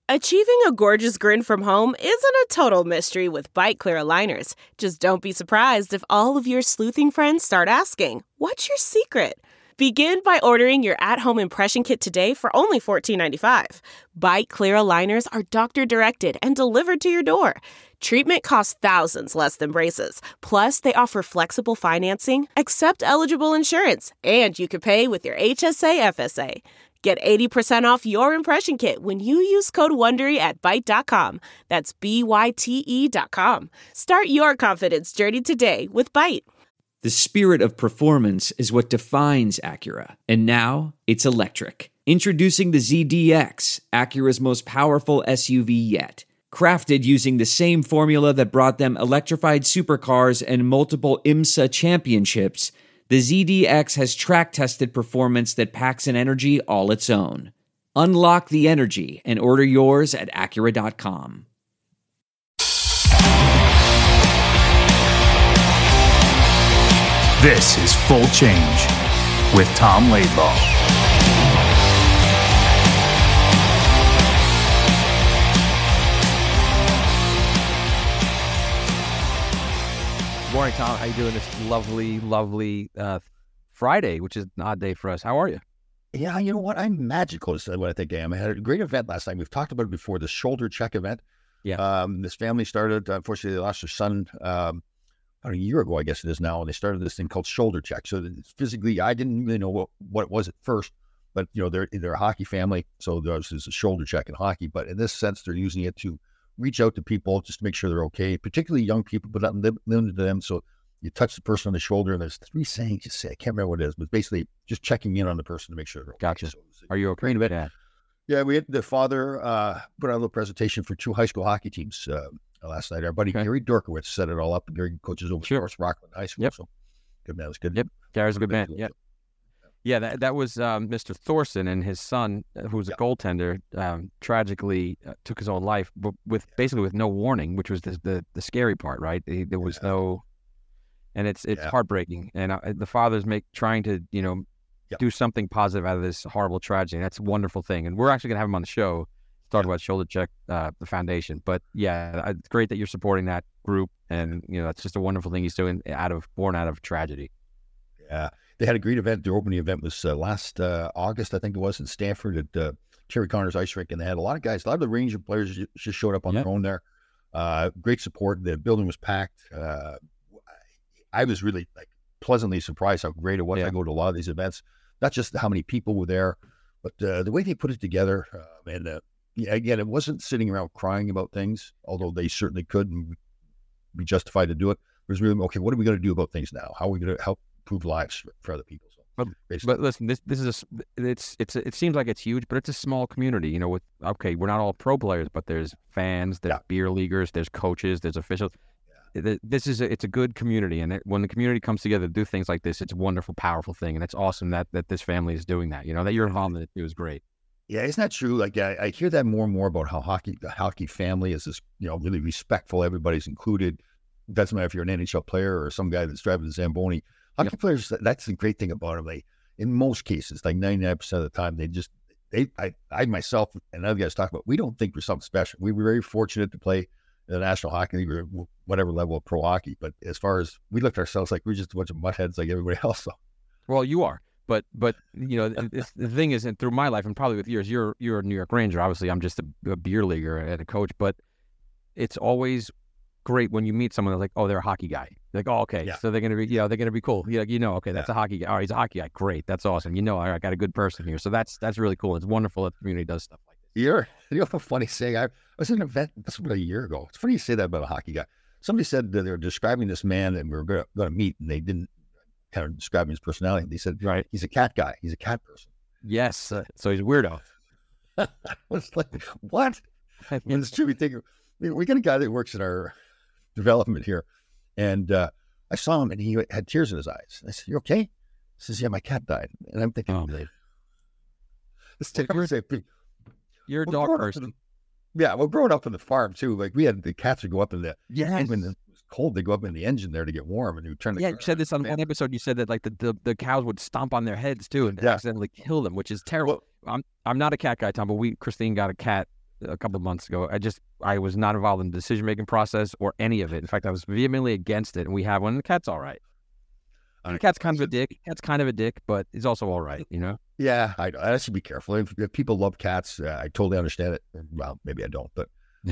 Achieving a gorgeous grin from home isn't a total mystery with Byte Clear aligners. Just don't be surprised if all of your sleuthing friends start asking, "What's your secret?" Begin by ordering your at-home impression kit today for only $14.95. Byte Clear aligners are doctor-directed and delivered to your door. Treatment costs thousands less than braces. Plus, they offer flexible financing, accept eligible insurance, and you can pay with your HSA FSA. Get 80% off your impression kit when you use code WONDERY at Byte.com. That's BYTE.com. Start your confidence journey today with Byte. The spirit of performance is what defines Acura. And now, it's electric. Introducing the ZDX, Acura's most powerful SUV yet. Crafted using the same formula that brought them electrified supercars and multiple IMSA championships, the ZDX has track-tested performance that packs an energy all its own. Unlock the energy and order yours at Acura.com. This is Full Change with Tom Laidlaw. Good morning, Tom. How you doing this lovely Friday, which is an odd day for us? How are you? Yeah, you know what? I'm magical is what I think I am. I had a great event last night. We've talked about it before, the shoulder check event. Yeah. This family started, unfortunately, they lost their son about a year ago, I guess it is now, and they started this thing called shoulder check. So physically, I didn't really know what it was at first, but, you know, they're a hockey family, so there's a shoulder check in hockey. But in this sense, they're using it to reach out to people just to make sure they're okay, particularly young people, but not limited to them. So you touch the person on the shoulder, and there's 3 sayings you say. I can't remember what it is, but basically just checking in on the person to make sure they're okay. Gotcha. So are you okay? Yeah, we had the father put on a little presentation for 2 high school hockey teams last night. Our buddy Gary Dorkowitz set it all up. Gary coaches over at Rockland High School. Yep. So good man. It was good. Yep. Gary's a good man. Yep. Yeah, that was Mr. Thorson, and his son, who was a goaltender, tragically took his own life, but basically with no warning, which was the scary part, right? There was no, and it's heartbreaking. And the father's trying to do something positive out of this horrible tragedy. And that's a wonderful thing. And we're actually gonna have him on the show, talk about Shoulder Check, the foundation. But yeah, it's great that you're supporting that group, and that's just a wonderful thing he's doing born out of tragedy. Yeah. They had a great event. Their opening event was last August, I think it was, in Stanford at Terry Connors Ice Rink. And they had a lot of guys, a lot of the Ranger players just showed up on their own there. Great support. The building was packed. I was really pleasantly surprised how great it was. I go to a lot of these events, not just how many people were there, but the way they put it together. Again, it wasn't sitting around crying about things, although they certainly could and be justified to do it. It was really, okay, what are we going to do about things now? How are we going to help improve lives for other people? So, but listen, this is it seems like it's huge, but it's a small community. We're not all pro players, but there's fans, there's beer leaguers, there's coaches, there's officials. It's a good community, and when the community comes together to do things like this, it's a wonderful, powerful thing, and it's awesome that this family is doing that. That you're involved in it was great. Yeah, isn't that true? I hear that more and more about how the hockey family is this, really respectful. Everybody's included. Doesn't matter if you're an NHL player or some guy that's driving the Zamboni. Hockey players, that's the great thing about them. In most cases, 99% of the time, I myself and other guys talk about, we don't think we're something special. We were very fortunate to play in the National Hockey League or whatever level of pro hockey. But as far as we look at ourselves like we're just a bunch of muttheads like everybody else. So. Well, you are. But the thing is, and through my life and probably with yours, you're a New York Ranger. Obviously, I'm just a beer leaguer and a coach. But it's always great when you meet someone that's like, oh, they're a hockey guy. You're like, oh, okay, so they're gonna be, they're gonna be cool. Okay, that's a hockey guy. Oh, he's a hockey guy. Great, that's awesome. I got a good person here. So that's really cool. It's wonderful that the community does stuff like this. You know how funny saying? I was in an event, this was about a year ago. It's funny you say that about a hockey guy. Somebody said that they were describing this man that we were going to meet, and they didn't kind of describe his personality. They said, right, he's a cat guy. He's a cat person. Yes, so he's a weirdo. I was like, what? When it's true, we got a guy that works in our development here, and I saw him, and he had tears in his eyes. I said, "You okay?" He says, "Yeah, my cat died." And I'm thinking, you're a dog person. Yeah, well, growing up on the farm too, we had the cats would go up in the when it was cold, they go up in the engine there to get warm, and you turn the you said this on one episode. You said that the cows would stomp on their heads too and accidentally kill them, which is terrible. Well, I'm not a cat guy, Tom, but Christine got a cat a couple of months ago. I was not involved in the decision-making process or any of it. In fact, I was vehemently against it, and we have one, and the cat's all right. The cat's kind of a dick. Cat's kind of a dick, but he's also all right, you know? Yeah, I should be careful. If people love cats, I totally understand it. Well, maybe I don't, but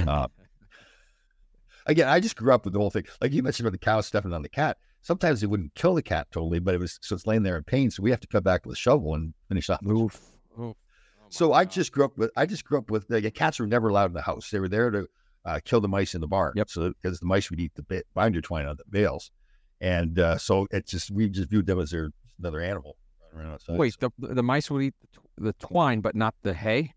again, I just grew up with the whole thing. Like you mentioned about the cow stepping on the cat. Sometimes it wouldn't kill the cat totally, but it's laying there in pain. So we have to cut back with a shovel and finish off. Oof. So I just grew up with like, cats were never allowed in the house. They were there to kill the mice in the barn. Yep. So because the mice would eat the binder twine on the bales, and so we just viewed them as another animal running around outside. Wait, the mice would eat the twine, but not the hay?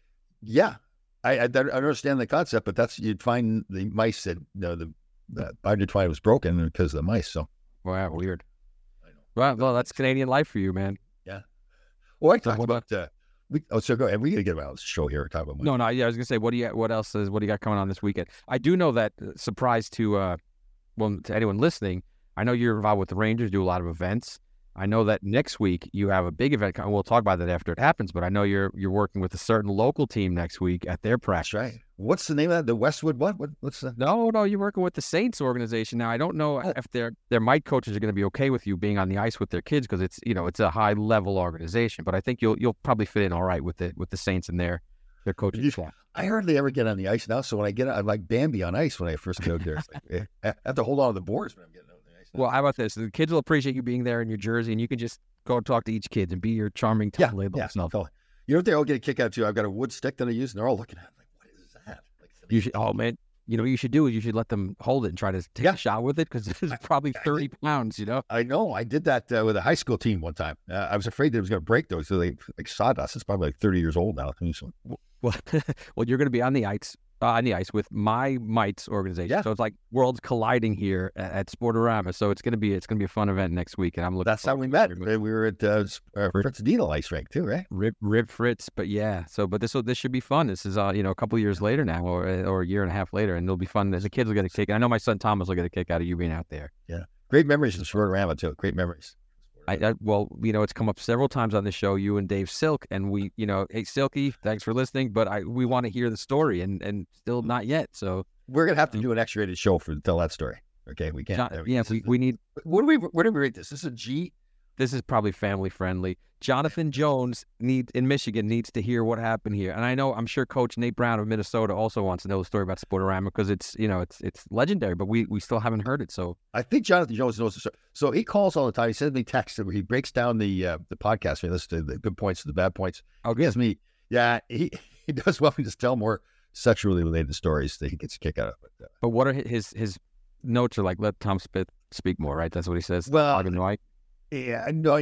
Yeah, I understand the concept, but you'd find the mice that the binder twine was broken because of the mice. So wow, weird. I know. Well, that's Canadian life for you, man. Yeah. Well, I talked about. So go ahead. We got to get about this show here. Talk about No. Yeah, I was gonna say, what do you got coming on this weekend? I do know that surprise to anyone listening. I know you're involved with the Rangers, do a lot of events. I know that next week you have a big event. We'll talk about that after it happens. But I know you're working with a certain local team next week at their practice. That's right. What's the name of that? The Westwood what? What's the? No, you're working with the Saints organization now. I don't know if their Mike coaches are going to be okay with you being on the ice with their kids because it's a high level organization. But I think you'll probably fit in all right with the Saints and their coaching staff. I hardly ever get on the ice now. So when I get, I'm like Bambi on ice when I first get out there. It's like, I have to hold on to the boards when I'm getting out on the ice. Well, how about this? The kids will appreciate you being there in your jersey, and you can just go talk to each kid and be your charming Tom Laidlaw. Yeah. You know what they all get a kick out too? I've got a wood stick that I use, and they're all looking at it like, what is that? Like, you should, man. You know what you should do is you should let them hold it and try to take a shot with it because it's probably 30 pounds, you know? I know. I did that with a high school team one time. I was afraid that it was going to break those. So they like sawdust. It's probably like 30 years old now. So. Well, you're going to be on the ice with my mites organization. Yeah. So it's like worlds colliding here at Sportorama. So it's going to be a fun event next week, and I'm looking. That's how we met. We were at Fritz Dienel ice rink too, right? Rib Fritz, but yeah. So, but this should be fun. This is a couple of years later now, or a year and a half later, and it'll be fun. As the kids will get a kick. I know my son Thomas will get a kick out of you being out there. Yeah, great memories in Sportorama too. Great memories. Well, it's come up several times on the show, you and Dave Silk, and we, hey, Silky, thanks for listening, but we want to hear the story, and still not yet. So we're gonna have to do an X-rated show to tell that story. Okay, we can't. We need. Where do we rate this? This is a G. This is probably family friendly. Jonathan Jones in Michigan needs to hear what happened here, and I'm sure Coach Nate Brown of Minnesota also wants to know the story about Sportorama because it's legendary, but we still haven't heard it. So I think Jonathan Jones knows the story. So he calls all the time. He sends me texts where he breaks down the podcast. He listens to the good points and the bad points. Oh, good. He has me. Yeah, he does well. We just tell more sexually related stories that he gets a kick out of. But what are his notes? Are like, let Tom speak more, right? That's what he says. Well, yeah, no,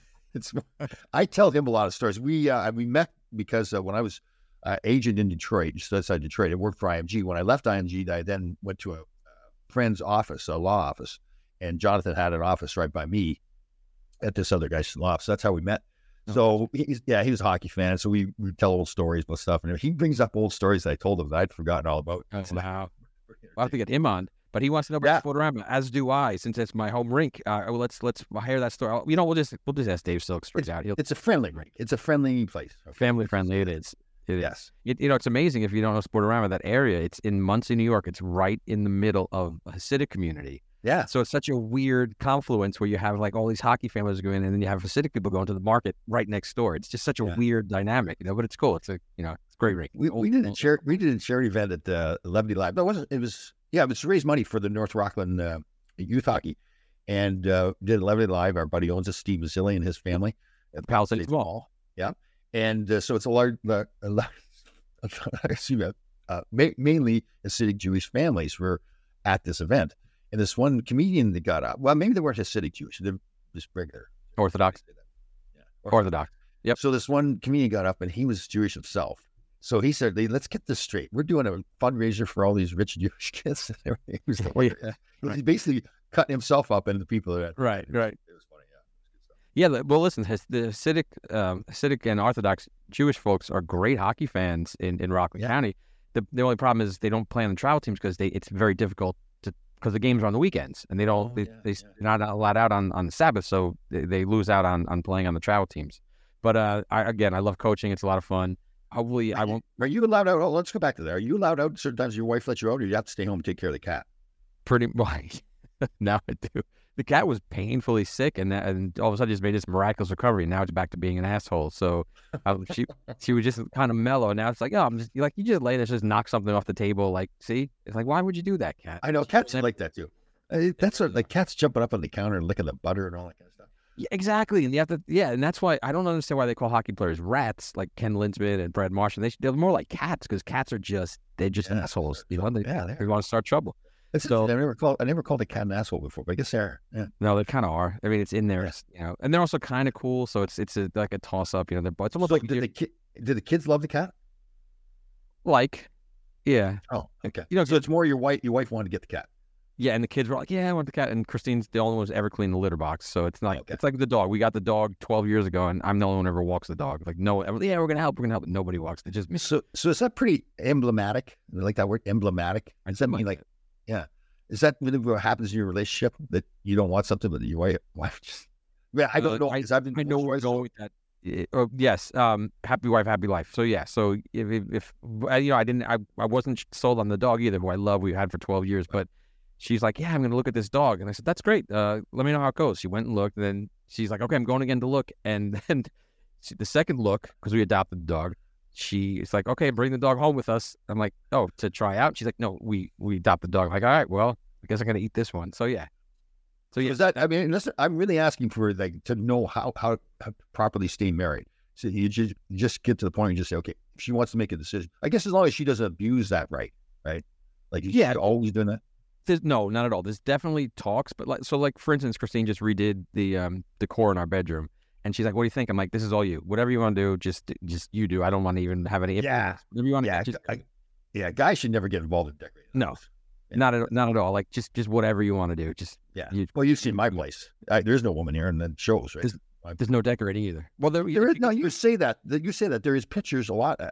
I tell him a lot of stories. We met because when I was agent in Detroit, just outside Detroit, I worked for IMG. When I left IMG, I then went to a friend's office, a law office, and Jonathan had an office right by me at this other guy's law office. That's how we met. So he was a hockey fan, so we tell old stories about stuff, and he brings up old stories that I told him that I'd forgotten all about. Wow. I'll have to get him on. But he wants to know about Sportorama, as do I, since it's my home rink. Let's hear that story. We'll just ask Dave Silk straight out. It's a friendly rink. It's a friendly place. Okay. Family friendly. It is. Yes. It's amazing if you don't know Sportorama. That area. It's in Muncie, New York. It's right in the middle of a Hasidic community. Yeah. So it's such a weird confluence where you have like all these hockey families going in, and then you have Hasidic people going to the market right next door. It's just such a weird dynamic, but it's cool. It's it's a great rink. We did a charity event at Levity Live. No, it was to raise money for the North Rockland youth hockey, and did Levity Live. Our buddy owns it, Steve Mazzilli and his family at Palisades Mall. Yeah, and so it's a large, mainly Hasidic Jewish families were at this event. And this one comedian that got up, well, maybe they weren't Hasidic Jewish, they're just regular Orthodox. Yeah, Orthodox. Yep. So this one comedian got up, and he was Jewish himself. So he said, let's get this straight. We're doing a fundraiser for all these rich Jewish kids. He's basically cutting himself up into the people that right. It was funny, yeah. Yeah, well, listen, the Hasidic and Orthodox Jewish folks are great hockey fans in Rockland County. The only problem is they don't play on the travel teams because it's very difficult because the games are on the weekends, and they're not allowed out on the Sabbath, so they lose out on playing on the travel teams. But I love coaching. It's a lot of fun. Hopefully, I won't. Are you allowed out? Oh, let's go back to that. Are you allowed out certain times your wife lets you out, or you have to stay home and take care of the cat? Pretty much. Now I do. The cat was painfully sick, and all of a sudden just made this miraculous recovery. And now it's back to being an asshole. So she was just kind of mellow. Now it's like, oh, I'm just like, you just lay there, just knock something off the table. Like, see, it's like, why would you do that, cat? I know cats like that too. That's like cats jumping up on the counter and licking the butter and all that kind of stuff. Yeah, exactly. And you have to, and that's why I don't understand why they call hockey players rats, like Ken Linsman and Brad Marchand. They're more like cats, because cats are they're just assholes. You know, they want to start trouble. So I never called a cat an asshole before, but I guess they are. Yeah. No, they kind of are. I mean, it's in there, you know, and they're also kind of cool. So it's like a toss up. You know, it's almost like did the kids love the cat? Yeah. Oh, okay. You know, so it's more your wife. Your wife wanted to get the cat. Yeah, and the kids were like, "Yeah, I want the cat." And Christine's the only one who's ever cleaned the litter box. So it's not. It's like the dog. We got the dog 12 years ago, and I'm the only one who ever walks the dog. Like, no, yeah, we're gonna help. Nobody walks. It's just me. So is that pretty emblematic? I like that word, emblematic. Does that mean like, yeah? Is that really what happens in your relationship, that you don't want something, but your wife just? Yeah, I don't know. I know where I'm going with that. Yes. Happy wife, happy life. So yeah. So if you know, I wasn't sold on the dog either, who I love. We had for 12 years, but she's like, yeah, I'm going to look at this dog. And I said, that's great. Let me know how it goes. She went and looked, and then she's like, okay, I'm going again to look. And then the second look, because we adopted the dog, she's like, okay, bring the dog home with us. I'm like, oh, to try out? She's like, no, we adopt the dog. I'm like, all right, well, I guess I'm going to eat this one. So yeah. Is that? I mean, listen, I'm really asking for to know how properly stay married. So you just get to the point and just say, okay, if she wants to make a decision, I guess as long as she doesn't abuse that right? Like, she's always doing that. No, not at all. There's definitely talks, but like for instance, Christine just redid the decor in our bedroom, and she's like, "What do you think?" I'm like, "This is all you. Whatever you want to do, just you do. I don't want to even have any influence. Whatever you want to guys should never get involved in decorating. No, not at all. Like just whatever you want to do. Just well, you've seen my place. There's no woman here, and then shows right. There's no decorating either. Well, there is. No, you say that. You say that there is pictures a lot.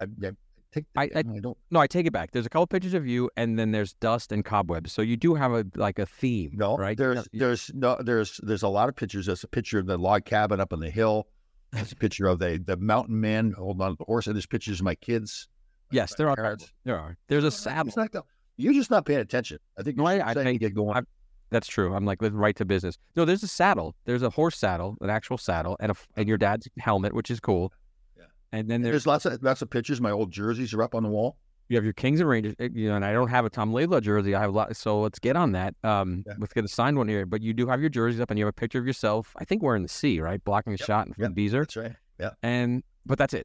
I don't. No, I take it back. There's a couple pictures of you, and then there's dust and cobwebs. So you do have a theme. No, right? There's a lot of pictures. There's a picture of the log cabin up on the hill. There's a picture of the mountain man holding on to the horse, and there's pictures of my kids. Yes, there are. There are. There's a saddle. You're just not paying attention. I think I get going. That's true. I'm like, let's right to business. No, there's a saddle. There's a horse saddle, an actual saddle, and your dad's helmet, which is cool. And then there's lots of pictures. My old jerseys are up on the wall. You have your Kings and Rangers, you know, and I don't have a Tom Laidlaw jersey. I have a lot, so let's get on that. Let's get a signed one here. But you do have your jerseys up, and you have a picture of yourself. I think we're in the sea, right, blocking a shot from Beezer. That's right. Yeah. But that's it.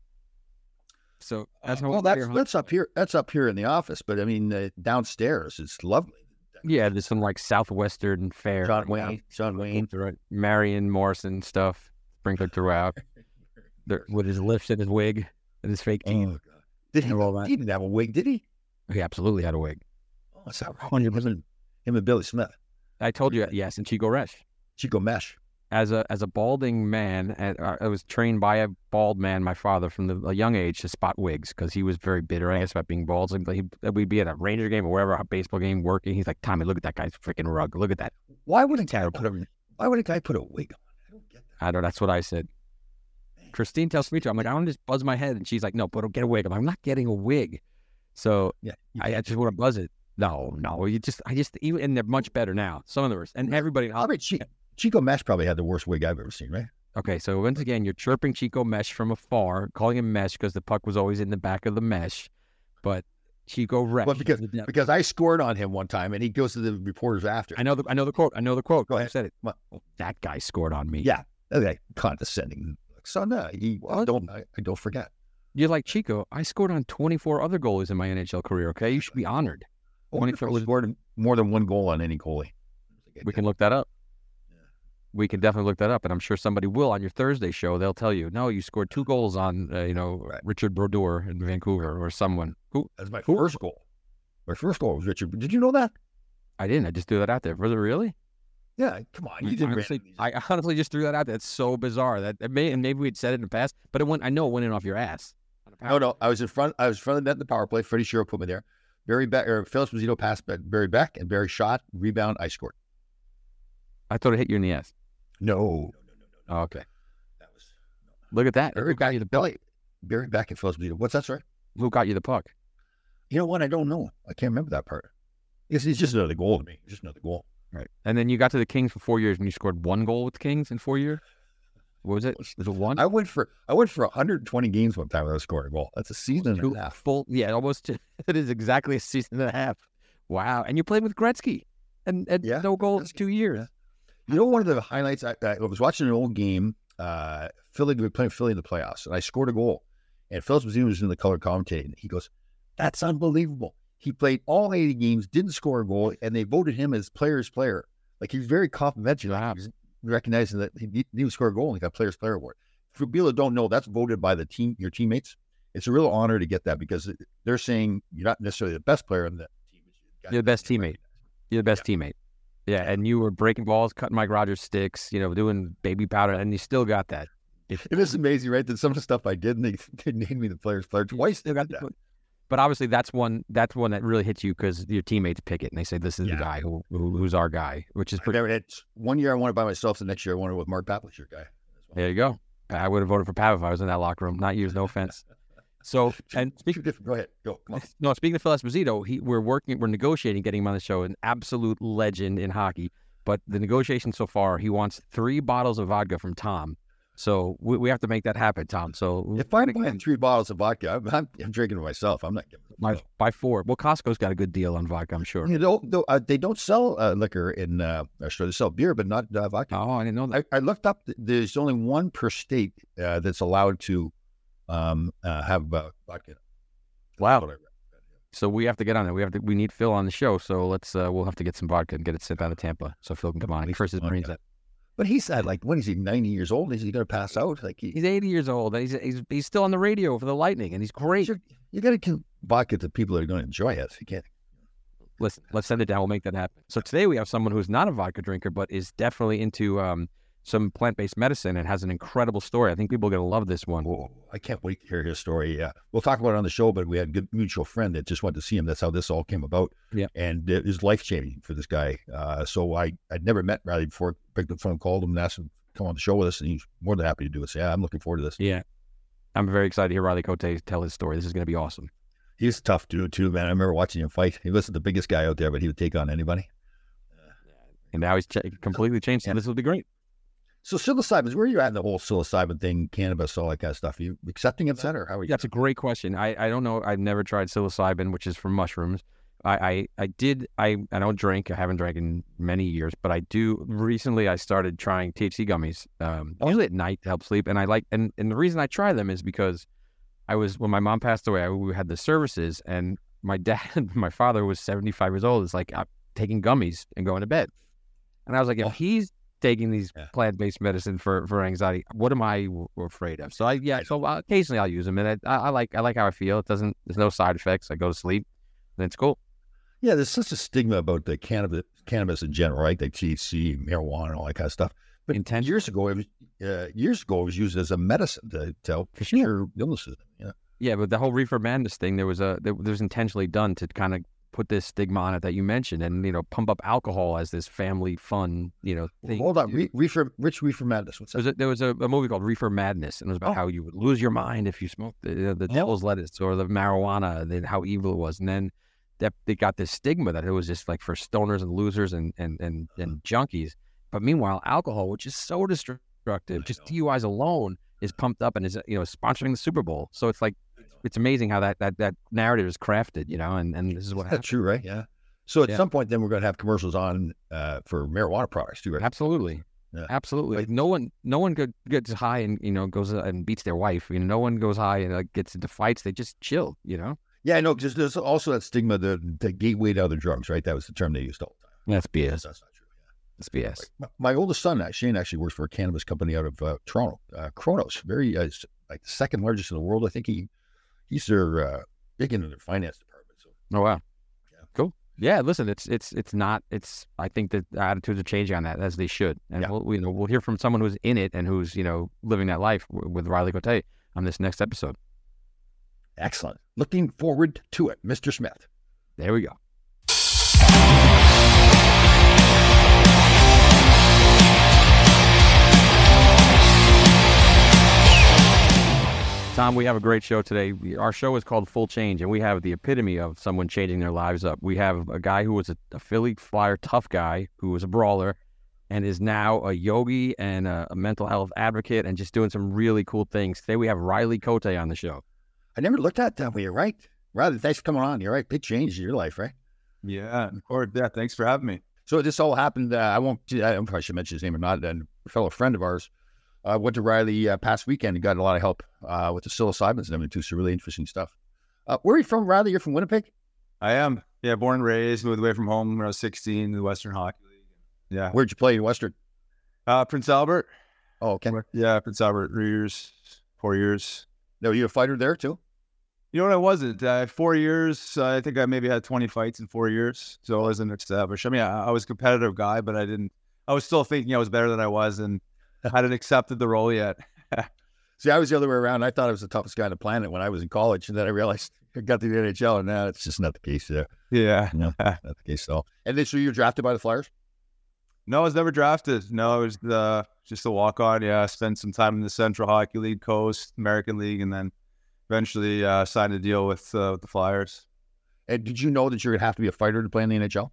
So that's that's up here. That's up here in the office. But I mean, downstairs it's lovely. Yeah, there's some like Southwestern fare. John Wayne, Marion Morrison stuff sprinkled throughout. With his lifts and his wig and his fake teeth. Oh, God. Did he didn't have a wig, did he? He absolutely had a wig. Oh, it's 100% him and Billy Smith. I told you, yes, and Chico Mesh. As a balding man, I was trained by a bald man, my father, from a young age to spot wigs, because he was very bitter, I guess, about being bald. So we'd be at a Ranger game or wherever, a baseball game, working. He's like, Tommy, look at that guy's freaking rug. Look at that. Why would a guy put a wig on? I don't get that. I know, that's what I said. Christine tells me to. I'm like, I want to just buzz my head, and she's like, no, but get a wig. I'm like, I'm not getting a wig. So I just want to buzz it. No, I just even, and they're much better now. Some of the worst, and everybody. I mean, Chico Mesh probably had the worst wig I've ever seen, right? Okay, so once again, you're chirping Chico Mesh from afar, calling him Mesh because the puck was always in the back of the mesh, but Chico Resh. Well, because I scored on him one time, and he goes to the reporters after. I know the quote. Go ahead. I said it. That guy scored on me. Yeah. Okay. Condescending. So no, I don't forget. You're like, Chico, I scored on 24 other goalies in my NHL career, okay? You should be honored. I scored more than one goal on any goalie. We can look that up. Yeah. We can definitely look that up, and I'm sure somebody will on your Thursday show. They'll tell you, no, you scored 2 goals on, Richard Brodeur in Vancouver or someone. That's my first goal. My first goal was Richard. Did you know that? I didn't. I just threw that out there. Was it really? Yeah, come on. I honestly just threw that out there. It's so bizarre that maybe we'd said it in the past, but I know it went in off your ass. No, I was in front of the net in the power play. Freddie Shero put me there. Phil Esposito passed Barry Beck, and Barry shot, rebound, I scored. I thought it hit you in the ass. No. Oh, okay. Look at that. Barry Barry back at Phillips. What's that, sorry? Who got you the puck? You know what? I don't know. I can't remember that part. It's just another goal to me. Just another goal. Right. And then you got to the Kings for 4 years and you scored 1 goal with the Kings in 4 years? What was it? Was it 1? I went for 120 games one time without scoring a goal. That's a season and a half. Full, yeah, almost. It is exactly a season and a half. Wow. And you played with Gretzky and no goals 2 years. You know, one of the highlights, I was watching an old game. We were playing Philly in the playoffs, and I scored a goal. And Phillips was in the color commentating. He goes, "That's unbelievable. He played all 80 games, didn't score a goal, and they voted him as player's player." Like, he was very complimentary. Wow. He was recognizing that he didn't score a goal and he got player's player award. For people that don't know, that's voted by your teammates. It's a real honor to get that because they're saying you're not necessarily the best player on the team. You're the best teammate. You're the best teammate. Yeah, and you were breaking balls, cutting Mike Rogers sticks, doing baby powder, and you still got that. It is amazing, right? That some of the stuff I did, and they named me the player's player twice. Still got that. But obviously, that's one that really hits you because your teammates pick it and they say, "This is the guy who's our guy," which is pretty. 1 year I won it by myself. The next year I won it with Mark Pavic, your guy. There you go. I would have voted for Pavic if I was in that locker room. Not yours, no offense. So, and go ahead, go. Come on. No, speaking of Phil Esposito, we're negotiating getting him on the show. An absolute legend in hockey. But the negotiation so far, he wants 3 bottles of vodka from Tom. So we have to make that happen, Tom. So if I'm buying 3 bottles of vodka, I'm drinking it myself. I'm not giving it. By 4. Well, Costco's got a good deal on vodka, I'm sure. They don't sell liquor in Australia. They sell beer, but not vodka. Oh, I didn't know that. I looked up. There's only 1 per state that's allowed to have vodka. Wow. So we have to get on it. We need Phil on the show. So we'll have to get some vodka and get it sent out of Tampa so Phil can come on. He first his Marines. But he's when is he 90 years old? Is he going to pass out? He's 80 years old. He's still on the radio for the Lightning, and he's great. You got to give vodka to people that are going to enjoy it. You can't. Listen, let's send it down. We'll make that happen. So today we have someone who's not a vodka drinker, but is definitely into some plant-based medicine and has an incredible story. I think people are going to love this one. Whoa, I can't wait to hear his story. Yeah, we'll talk about it on the show, but we had a good mutual friend that just went to see him. That's how this all came about. Yeah. And it was life-changing for this guy. So I'd never met Riley before. Picked up the phone, called him, and asked him to come on the show with us, and he's more than happy to do it. So yeah, I'm looking forward to this. Yeah. I'm very excited to hear Riley Cote tell his story. This is going to be awesome. He's a tough dude, too, man. I remember watching him fight. He wasn't the biggest guy out there, but he would take on anybody. And now he's completely changed. And this will be great. So psilocybin, where are you at in the whole psilocybin thing, cannabis, all that kind of stuff? Are you accepting it, or how are you? That's a great question. I don't know. I've never tried psilocybin, which is from mushrooms. I don't drink. I haven't drank in many years, but I do. Recently, I started trying THC gummies, usually at night to help sleep. And and the reason I try them is because when my mom passed away, we had the services, and my father was 75 years old. It's like, I'm taking gummies and going to bed. And I was like, if he's taking these plant-based medicine for anxiety, what am I afraid of? So occasionally I'll use them, and I like how I feel. There's no side effects. I go to sleep, and it's cool. Yeah, there's such a stigma about the cannabis in general, right? Like THC, marijuana, and all that kind of stuff. But years ago, it was used as a medicine to help cure illnesses. Yeah. Yeah, but the whole reefer madness thing, there was intentionally done to kind of put this stigma on it that you mentioned, and pump up alcohol as this family fun, thing. Hold on, reefer madness. What's that? There was a movie called Reefer Madness, and it was about how you would lose your mind if you smoked the devil's lettuce or the marijuana, and then how evil it was, and then they got this stigma that it was just like for stoners and losers and junkies. But meanwhile, alcohol, which is so destructive, just DUIs alone, is pumped up and is sponsoring the Super Bowl. So it's like, it's amazing how that narrative is crafted, and this is what happens. That's true, right? Yeah. So at some point, then we're going to have commercials on for marijuana products too, right? Absolutely. Yeah. Absolutely. Like no one gets high and goes and beats their wife. No one goes high and gets into fights. They just chill. Yeah, I know, because there's also that stigma, the gateway to other drugs, right? That was the term they used all the time. That's BS. That's not true. Yeah. That's BS. My oldest son, Shane, actually works for a cannabis company out of Toronto, Kronos, very like the second largest in the world. I think he's their big into their finance department. So. Oh wow, yeah. Cool. Yeah, listen, I think that the attitudes are changing on that, as they should, and we'll hear from someone who's in it and who's living that life with Riley Cote on this next episode. Excellent. Looking forward to it, Mr. Smith. There we go. Tom, we have a great show today. Our show is called Full Change, and we have the epitome of someone changing their lives up. We have a guy who was a Philly Flyer tough guy who was a brawler and is now a yogi and a mental health advocate and just doing some really cool things. Today we have Riley Cote on the show. I never looked at it that way. You're right. Riley, thanks for coming on. You're right. Big change in your life, right? Yeah, of course. Yeah, thanks for having me. So this all happened. I probably should mention his name or not. A fellow friend of ours went to Riley past weekend and got a lot of help with the psilocybins and everything too. So really interesting stuff. Where are you from, Riley? You're from Winnipeg? I am. Yeah, born and raised, moved away from home when I was 16 in the Western Hockey League. Yeah. Where'd you play in Western? Prince Albert. Oh, okay. Yeah, Prince Albert, 4 years. No, were you a fighter there too? You know what? I wasn't. 4 years. I think I maybe had 20 fights in 4 years. So I wasn't established. I mean, I was a competitive guy, but I was still thinking I was better than I was and hadn't accepted the role yet. See, I was the other way around. I thought I was the toughest guy on the planet when I was in college, and then I realized I got to the NHL, and now it's just not the case there. Yeah. No, not the case at all. And then, so you were drafted by the Flyers? No, I was never drafted. No, it was just a walk-on. Yeah, I spent some time in the Central Hockey League, Coast, American League, and then eventually signed a deal with the Flyers. And did you know that you're going to have to be a fighter to play in the NHL?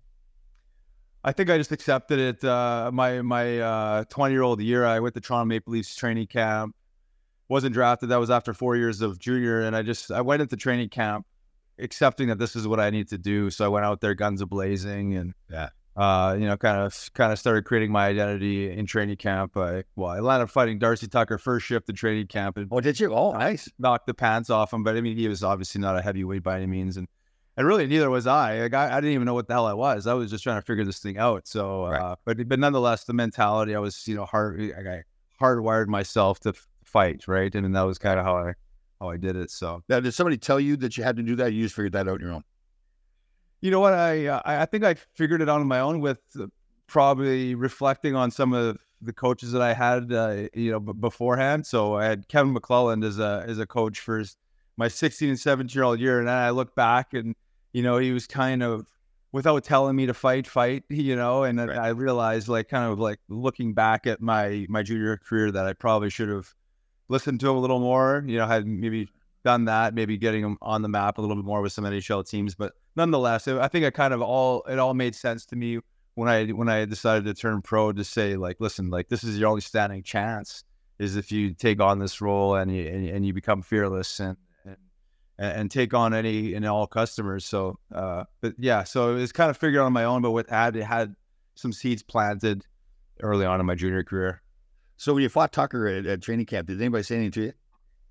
I think I just accepted it. My 20-year-old year, I went to Toronto Maple Leafs training camp. Wasn't drafted. That was after 4 years of junior, and I went into training camp accepting that this is what I need to do. So I went out there guns a-blazing and kind of started creating my identity in training camp. I landed up fighting Darcy Tucker first shift in training camp. And oh, did you? Oh, nice. Knocked the pants off him, but I mean, he was obviously not a heavyweight by any means, and really neither was I. Like, I didn't even know what the hell I was. I was just trying to figure this thing out. So, right. but nonetheless, the mentality, I was I hardwired myself to fight, right, and that was kind of how I did it. So, now, did somebody tell you that you had to do that? You just figured that out on your own. You know what? I think I figured it out on my own with probably reflecting on some of the coaches that I had, beforehand. So I had Kevin McClelland as a coach for my 16 and 17-year-old year, and then I look back and he was kind of without telling me to fight, and then right. I realized kind of looking back at my junior career that I probably should have listened to him a little more. Had maybe done that, maybe getting him on the map a little bit more with some NHL teams, but nonetheless, I think it all made sense to me when I decided to turn pro to say listen, this is your only standing chance is if you take on this role and you become fearless and take on any and all customers. So, but yeah, so it was kind of figured out on my own, but it had some seeds planted early on in my junior career. So when you fought Tucker at training camp, did anybody say anything to you?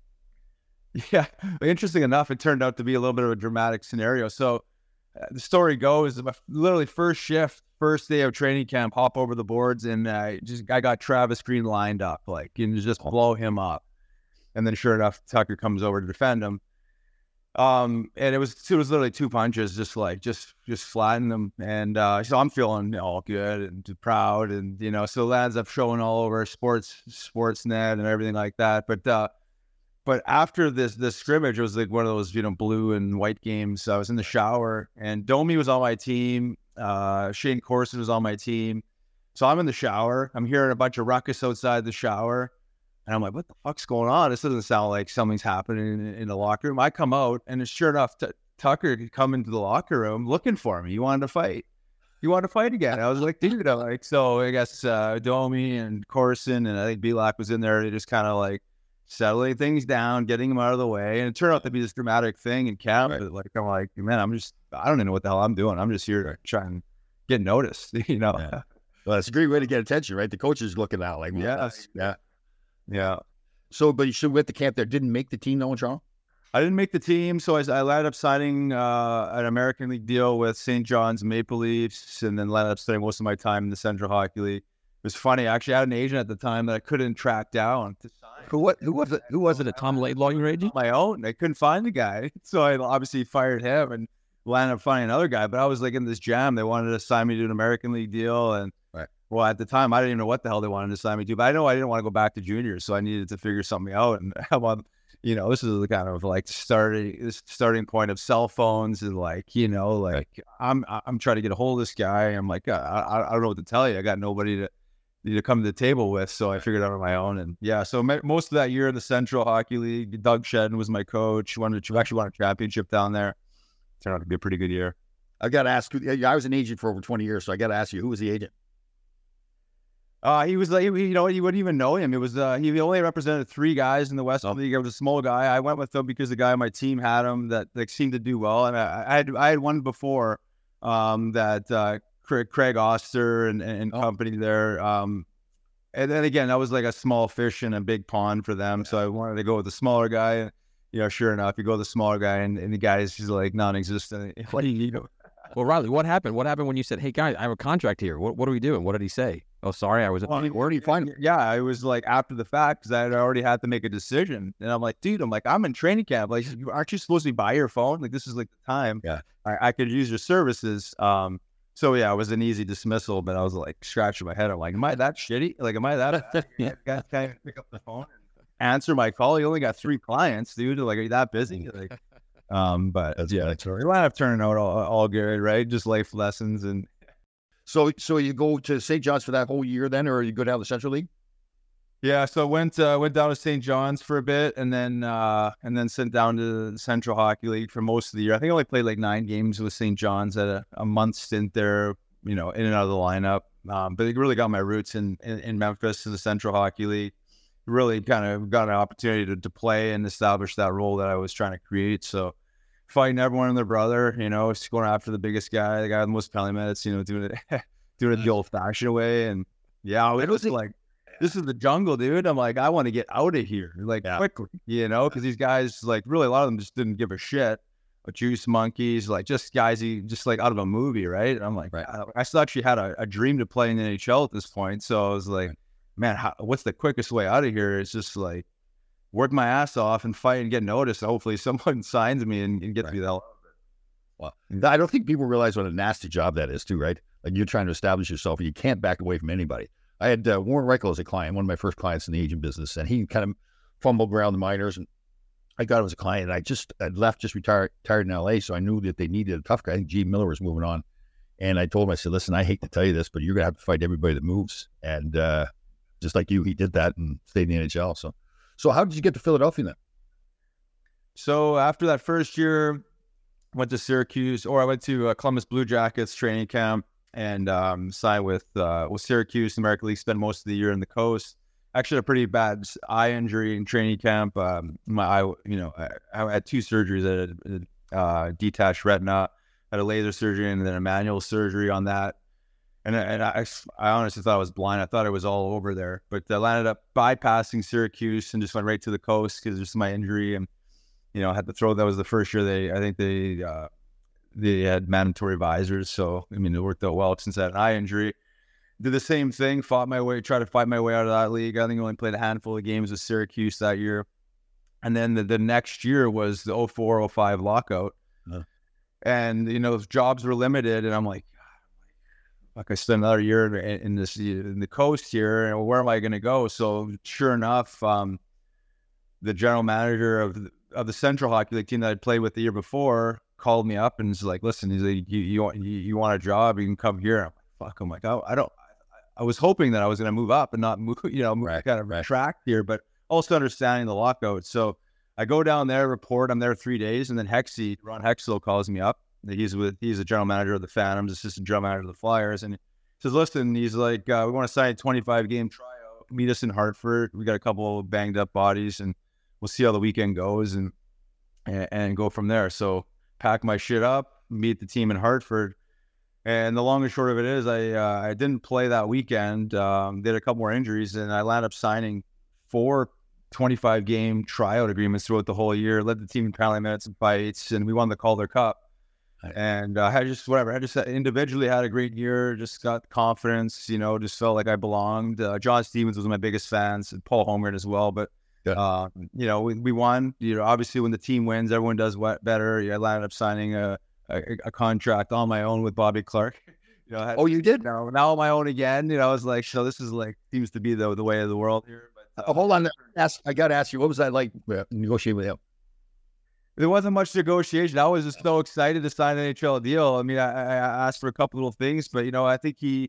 Yeah, interesting enough, it turned out to be a little bit of a dramatic scenario. So the story goes, literally first shift, first day of training camp, hop over the boards, and I got Travis Green lined up, just blow him up. And then sure enough, Tucker comes over to defend him. And it was literally two punches, just flatten them. And so I'm feeling all good and proud, and so it lands up showing all over Sportsnet and everything like that. But after this scrimmage, it was one of those blue and white games. I was in the shower, and Domi was on my team. Shane Corson was on my team. So I'm in the shower. I'm hearing a bunch of ruckus outside the shower. And I'm like, what the fuck's going on? This doesn't sound like something's happening in the locker room. I come out, and sure enough, Tucker had come into the locker room looking for me. He wanted to fight. Again. I was like, dude, so I guess Domi and Corson and I think Belak was in there. They just kind of settling things down, getting him out of the way. And it turned out to be this dramatic thing in camp. Right. But I'm like, man, I don't even know what the hell I'm doing. I'm just here to try and get noticed, Yeah. Well, that's a great way to get attention, right? The coach is looking out yes. Yeah. So, but you should with the camp there, didn't make the team, no, in Toronto? I didn't make the team, so I landed up signing an American League deal with St. John's Maple Leafs, and then landed up spending most of my time in the Central Hockey League. It was funny. I actually had an agent at the time that I couldn't track down to sign. Who was it? Who was it? A Tom Laidlaw, your agent? My own. I couldn't find the guy, so I obviously fired him and landed up finding another guy. But I was in this jam. They wanted to sign me to an American League deal, and well, at the time, I didn't even know what the hell they wanted to sign me to, but I know I didn't want to go back to juniors, so I needed to figure something out. And this is the kind of starting point of cell phones, and I'm trying to get a hold of this guy. I'm like, I don't know what to tell you. I got nobody to come to the table with. So I figured out on my own. And yeah, so most of that year in the Central Hockey League, Doug Shedden was my coach. Actually won a championship down there. Turned out to be a pretty good year. I got to ask, I was an agent for over 20 years, so I got to ask you, who was the agent? He was like, you wouldn't even know him. It was he only represented 3 guys in the West League. I was a small guy. I went with him because the guy on my team had him that like seemed to do well. And I had one before that Craig Oster and company there. And then again, that was like a small fish in a big pond for them. So I wanted to go with the smaller guy. Sure enough, you go with the smaller guy, and the guy is just like non-existent. What do you need? Well, Riley, what happened? What happened when you said, "Hey guys, I have a contract here. What do we do?" And what did he say? Oh, sorry, I was. Where do you find him? Yeah, I was like after the fact because I had already had to make a decision, and I'm like, dude, I'm in training camp. Like, aren't you supposed to be by your phone? Like, this is like the time. Yeah, I could use your services. So yeah, it was an easy dismissal, but I was like scratching my head. I'm like, am I that shitty? Like, am I that bad? Yeah, guys can't pick up the phone and answer my call. You only got 3 clients, dude. Like, are you that busy? Like. But that's yeah, it wound up turning out all good, right? Just life lessons. And so you go to St. John's for that whole year then, or you go down to the Central League? Yeah, so I went down to St. John's for a bit, and then sent down to the Central Hockey League for most of the year. I think I only played like 9 games with St. John's at a month stint there, in and out of the lineup. But it really got my roots in Memphis in the Central Hockey League. Really kind of got an opportunity to play and establish that role that I was trying to create. So fighting everyone and their brother, just going after the biggest guy, the guy with the most penalty minutes, doing it the old fashioned way. And yeah, it was like, this is the jungle, dude. I'm like, I want to get out of here quickly, because these guys, like really a lot of them just didn't give a shit. But juice monkeys, like just guys, just like out of a movie. Right. And I'm like, right. I still actually had a dream to play in the NHL at this point. So I was like, man, what's the quickest way out of here? It's just like work my ass off and fight and get noticed. Hopefully someone signs me and gets me the hell out of it. Well, I don't think people realize what a nasty job that is too, right? Like you're trying to establish yourself and you can't back away from anybody. I had Warren Reichel as a client, one of my first clients in the agent business, and he kind of fumbled around the minors, and I got him as a client. And I'd left, just retired in LA, so I knew that they needed a tough guy. I think G. Miller was moving on. And I told him, I said, listen, I hate to tell you this, but you're going to have to fight everybody that moves. And just like you, he did that and stayed in the NHL. So how did you get to Philadelphia then? So after that first year, went to Syracuse, or I went to Columbus Blue Jackets training camp and signed with Syracuse, the American League, spent most of the year in the coast. Actually had a pretty bad eye injury in training camp. My eye, I had 2 surgeries. I had detached retina, had a laser surgery and then a manual surgery on that. And I honestly thought I was blind. I thought it was all over there. But I landed up bypassing Syracuse and just went right to the coast because just my injury. And, I had to throw. That was the first year they had mandatory visors. So, it worked out well since I had an eye injury. Did the same thing, tried to fight my way out of that league. I think I only played a handful of games with Syracuse that year. And then the next year was the 04-05 lockout. And, jobs were limited. And I'm like, I spent another year in the coast here, and where am I going to go? So sure enough, the general manager of the Central Hockey League team that I'd played with the year before called me up and was like, "Listen, he's like, you want a job? You can come here." I'm like, "Fuck!" I'm like, I was hoping that I was going to move up and not move, kind of retract here, but also understanding the lockout. So I go down there, report. I'm there 3 days, and then Ron Hextall calls me up. He's a general manager of the Phantoms, assistant general manager of the Flyers, and he says, "Listen," he's like, "we want to sign a 25-game tryout. Meet us in Hartford. We got a couple of banged up bodies, and we'll see how the weekend goes, and go from there." So pack my shit up, meet the team in Hartford, and the long and short of it is, I didn't play that weekend. Did a couple more injuries, and I landed up signing 4 25-game tryout agreements throughout the whole year. Led the team in penalty minutes and fights, and we won the Calder Cup. And I just individually had a great year, just got confidence, just felt like I belonged. John Stevens was my biggest fans, and Paul Holmgren as well. But, we won. Obviously when the team wins, everyone does better. I landed up signing a contract on my own with Bobby Clarke. You did? Now on my own again. I was like, so this is seems to be the way of the world here. But hold on. I got to ask you, what was that like negotiating with him? There wasn't much negotiation. I was just so excited to sign an NHL deal. I asked for a couple little things, but I think he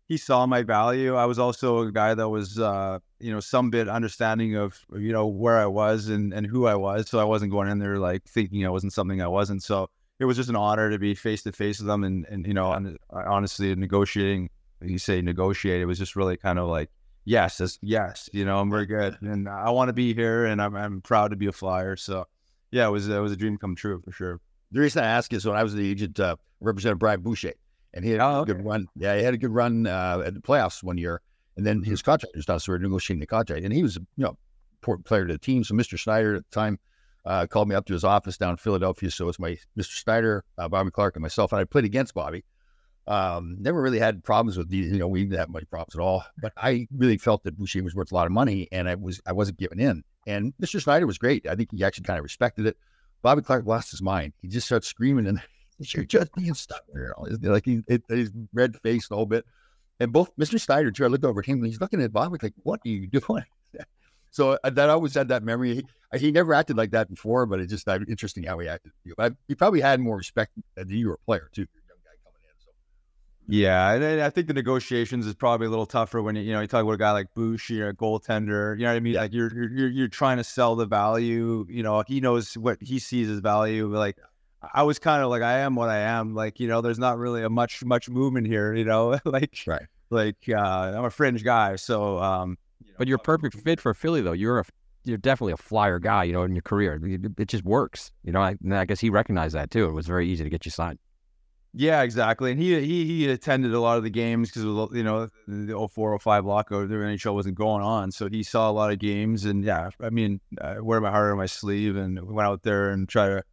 he saw my value. I was also a guy that was, some bit understanding of, where I was and who I was. So I wasn't going in there like thinking I wasn't something I wasn't. So it was just an honor to be face to face with them. And honestly, negotiating, you say negotiate, it was just really kind of like, yes, I'm very good. And I want to be here and I'm proud to be a Flyer. So yeah, it was a dream come true for sure. The reason I ask is when I was the agent, represented Brian Boucher. And he had a good run. Yeah, he had a good run at the playoffs one year. And then his contract was done, so we were negotiating the contract. And he was, important player to the team. So Mr. Snyder at the time called me up to his office down in Philadelphia. So it was my Mr. Snyder, Bobby Clarke, and myself. And I played against Bobby. Never really had problems with these. We didn't have many problems at all. But I really felt that Boucher was worth a lot of money, and I wasn't giving in. And Mr. Snyder was great. I think he actually kind of respected it. Bobby Clarke lost his mind. He just started screaming and you're just being stuck there. Like his red face a whole bit. And both Mr. Snyder, too, I looked over at him and he's looking at Bobby like, what are you doing? So that always had that memory. He never acted like that before, but it's just interesting how he acted. But he probably had more respect than you were a player, too. Young guy coming in. So. Yeah, and I think the negotiations is probably a little tougher when you talk about a guy like Bush, a goaltender. You know what I mean? Yeah. Like you're trying to sell the value. He knows what he sees as value. Like I was kind of like, I am what I am. Like there's not really a much movement here. Like right. Like I'm a fringe guy. So, but you're a perfect fit for Philly, though. You're definitely a Flyer guy. In your career, it just works. I guess he recognized that too. It was very easy to get you signed. Yeah, exactly. And he attended a lot of the games because the 04-05 lockout, the NHL wasn't going on, so he saw a lot of games. And yeah, I mean, I wear my heart on my sleeve, and went out there and try to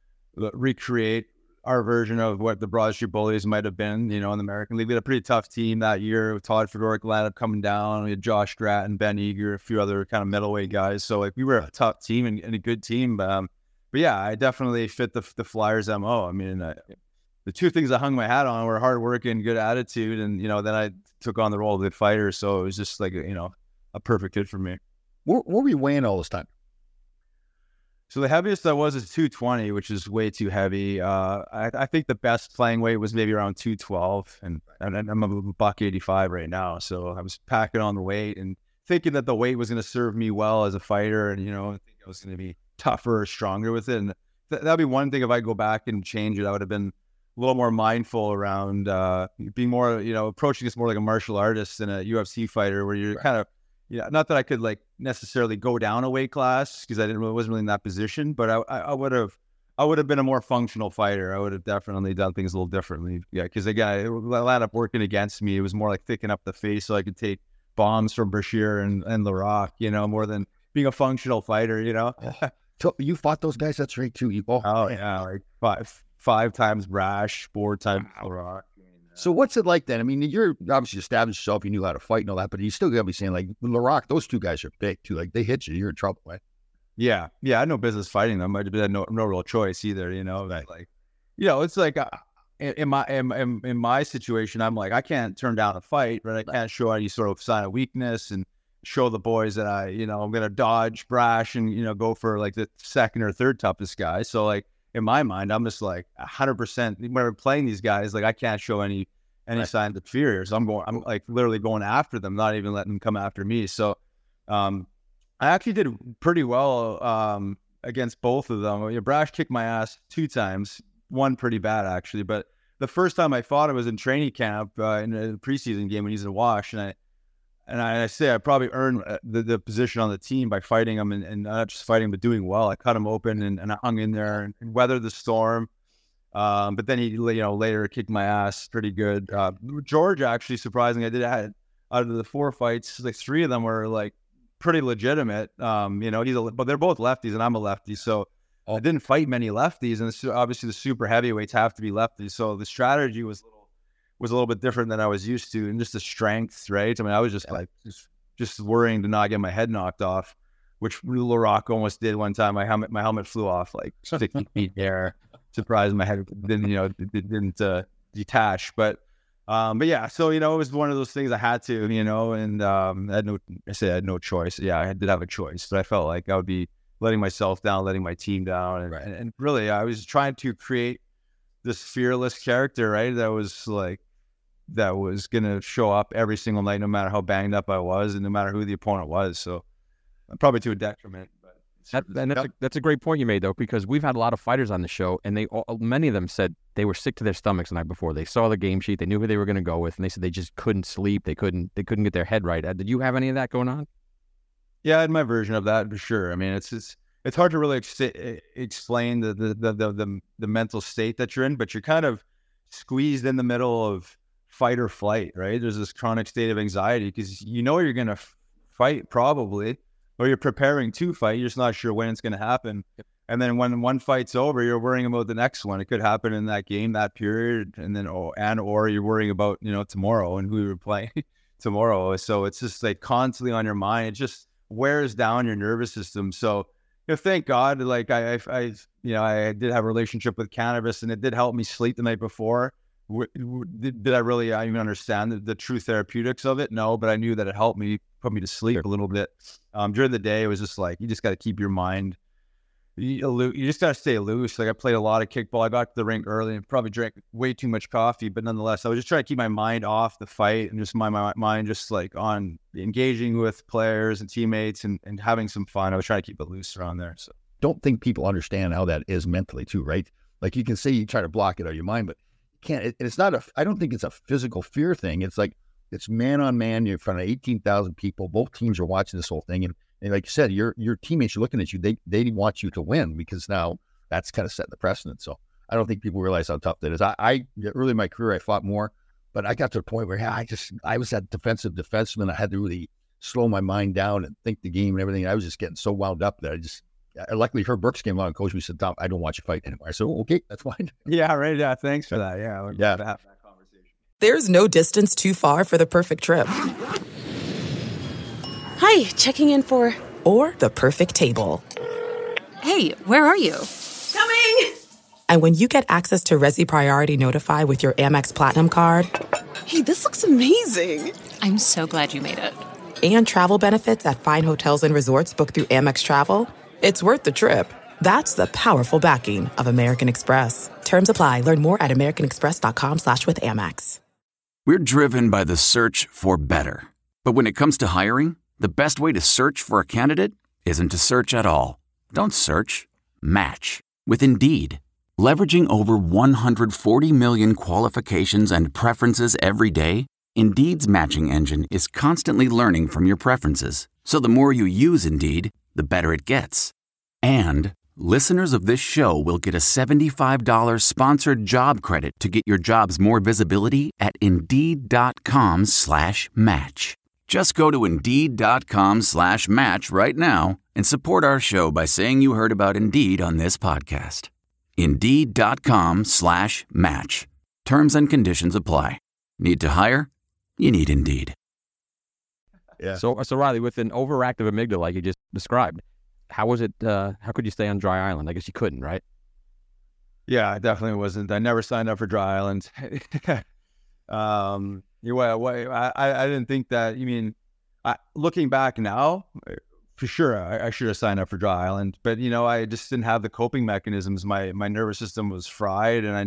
recreate our version of what the Broad Street Bullies might have been, in the American League. We had a pretty tough team that year with Todd Fedoruk lineup coming down. We had Josh Stratton, Ben Eager, a few other kind of middleweight guys. So like we were a tough team and a good team. But yeah, I definitely fit the Flyers MO. I mean, the two things I hung my hat on were hard work and good attitude. And, then I took on the role of good fighter. So it was just like, a perfect fit for me. What were you weighing all this time? So the heaviest I was is 220, which is way too heavy. I think the best playing weight was maybe around 212, and I'm a $185 right now. So I was packing on the weight and thinking that the weight was going to serve me well as a fighter, and I think I was going to be tougher or stronger with it. And that'd be one thing if I go back and change it. I would have been a little more mindful around being more, approaching this more like a martial artist than a UFC fighter, where you're kind of. Yeah, not that I could like necessarily go down a weight class because wasn't really in that position, but I would have been a more functional fighter. I would have definitely done things a little differently. Yeah, because again, it wound up working against me. It was more like thickening up the face so I could take bombs from Brashear and Laraque, more than being a functional fighter. So you fought those guys? That's right too. Yeah, like five times Brash, 4 times Laraque. So what's it like then? I mean, you're obviously established yourself. You knew how to fight and all that, but you still got to be saying like Laraque, those two guys are big too. Like they hit you, you're in trouble, right? Yeah. I had no business fighting them. I had no real choice either. Right. Like, it's like in my situation, I'm like, I can't turn down a fight, but I can't show any sort of sign of weakness and show the boys that I'm going to dodge Brash and go for like the second or third toughest guy. So like. In my mind, I'm just like 100%. When we're playing these guys, like I can't show any right. signs of fear. So I'm like literally going after them, not even letting them come after me. So I actually did pretty well against both of them. Brash kicked my ass 2 times, one pretty bad actually. But the first time I fought him was in training camp in a preseason game when he's in Wash, and I say I probably earned the position on the team by fighting him and not just fighting, but doing well. I cut him open and I hung in there and weathered the storm. But then he, later kicked my ass pretty good. George, actually, surprisingly, out of the 4 fights, like 3 of them were like pretty legitimate. But they're both lefties and I'm a lefty. So I didn't fight many lefties. And obviously the super heavyweights have to be lefties. So the strategy was a little bit different than I was used to, and just the strength, right? I mean, I was just like just worrying to not get my head knocked off, which Laraque almost did one time. My helmet flew off like 60 feet in the air. Surprised my head didn't detach, but yeah. So it was one of those things I had to, and I had no choice. Yeah, I did have a choice, but I felt like I would be letting myself down, letting my team down, and really, I was trying to create this fearless character, right? That was like that was going to show up every single night, no matter how banged up I was and no matter who the opponent was. So probably to a detriment. That's a great point you made, though, because we've had a lot of fighters on the show, and many of them said they were sick to their stomachs the night before. They saw the game sheet, they knew who they were going to go with, and they said they just couldn't sleep. They couldn't get their head right. Did you have any of that going on? Yeah, I had my version of that for sure. I mean, it's hard to really explain the mental state that you're in, but you're kind of squeezed in the middle of fight or flight, right? There's this chronic state of anxiety because you know you're going to fight probably, or you're preparing to fight. You're just not sure when it's going to happen. Yep. And then when one fight's over, you're worrying about the next one. It could happen in that game, that period, and then or you're worrying about tomorrow and who you're playing tomorrow. So it's just like constantly on your mind. It just wears down your nervous system. So thank God, like I did have a relationship with cannabis, and it did help me sleep the night before. Did I really even understand the true therapeutics of it? No, but I knew that it helped me, put me to sleep a little bit. During the day, it was just like, you just got to keep your mind, you just got to stay loose. Like I played a lot of kickball. I got to the rink early and probably drank way too much coffee, but nonetheless, I was just trying to keep my mind off the fight and just my mind just like on engaging with players and teammates and having some fun. I was trying to keep it loose around there. So don't think people understand how that is mentally too, right? Like you can say you try to block it out of your mind, but can't. It's not I don't think it's a physical fear thing. It's like it's man on man. You're in front of 18,000 people. Both teams are watching this whole thing, and like you said, your teammates are looking at you. They want you to win because now that's kind of setting the precedent. So I don't think people realize how tough that is. I early in my career I fought more, but I got to a point where I was that defensive defenseman. I had to really slow my mind down and think the game and everything. I was just getting so wound up that luckily Herb Brooks came along and coached me. Said, "Tom, I don't want you to fight anymore." I said, "Okay, that's fine." Yeah, right. Yeah, thanks for that. Yeah, we'd love to have that conversation. There's no distance too far for the perfect trip. Hi, checking in for... Or the perfect table. Hey, where are you? Coming! And when you get access to Resi Priority Notify with your Amex Platinum card... Hey, this looks amazing. I'm so glad you made it. And travel benefits at fine hotels and resorts booked through Amex Travel... It's worth the trip. That's the powerful backing of American Express. Terms apply. Learn more at americanexpress.com/withAmex. We're driven by the search for better. But when it comes to hiring, the best way to search for a candidate isn't to search at all. Don't search. Match. With Indeed. Leveraging over 140 million qualifications and preferences every day, Indeed's matching engine is constantly learning from your preferences. So the more you use Indeed, the better it gets. And listeners of this show will get a $75 sponsored job credit to get your jobs more visibility at Indeed.com/match. Just go to Indeed.com/match right now and support our show by saying you heard about Indeed on this podcast. Indeed.com/match. Terms and conditions apply. Need to hire? You need Indeed. Yeah. So Riley, with an overactive amygdala like you just described, how was it? How could you stay on dry island? I guess you couldn't, right? Yeah, I definitely wasn't. I never signed up for dry island. I didn't think that. You mean, looking back now, for sure, I should have signed up for dry island. But I just didn't have the coping mechanisms. My nervous system was fried, and I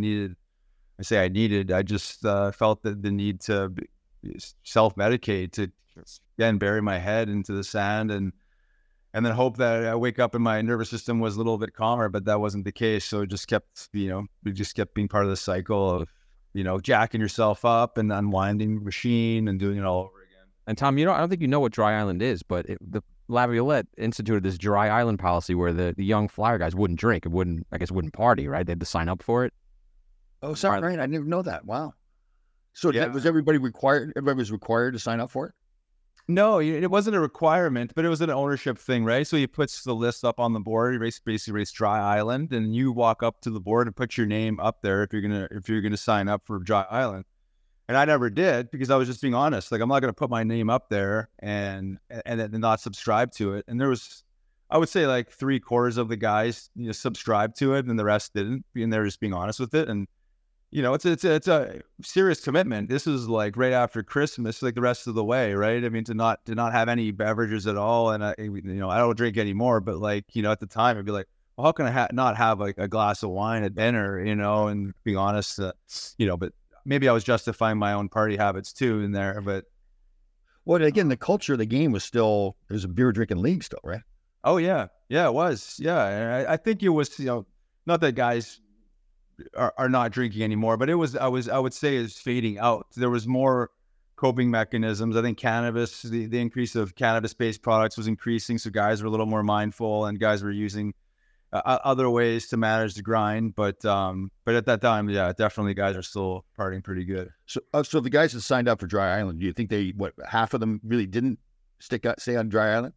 just felt the need to self-medicate to again bury my head into the sand and then hope that I wake up and my nervous system was a little bit calmer, but that wasn't the case. So it just kept, we just kept being part of the cycle of, jacking yourself up and unwinding the machine and doing it all over again. And Tom, I don't think you know what dry island is, but the Laviolette instituted this dry island policy where the young flyer guys wouldn't drink, wouldn't party, right? They had to sign up for it. Oh, sorry, right. I didn't know that. Wow. So was everybody required? Everybody was required to sign up for it? No, it wasn't a requirement, but it was an ownership thing, right? So you put the list up on the board. You basically race Dry Island, and you walk up to the board and put your name up there if you're gonna sign up for Dry Island. And I never did because I was just being honest. Like I'm not gonna put my name up there and then not subscribe to it. And there was, I would say, like 3/4 of the guys subscribed to it, and the rest didn't. And they're just being honest with it. And it's a serious commitment. This is like right after Christmas, like the rest of the way, right? I mean, to not have any beverages at all, and I don't drink anymore. But like at the time, I'd be like, well, how can I not have like a glass of wine at dinner? And being honest, but maybe I was justifying my own party habits too in there, but. Well, again, the culture of the game was still, it was a beer drinking league still, right? Oh yeah. Yeah, it was. Yeah. And I think it was, not that guys are not drinking anymore, but it was, I would say is fading out. There was more coping mechanisms. I think cannabis, the increase of cannabis-based products was increasing. So guys were a little more mindful and guys were using other ways to manage the grind. But at that time, yeah, definitely guys are still partying pretty good. So the guys that signed up for Dry Island, do you think half of them really didn't stay on Dry Island?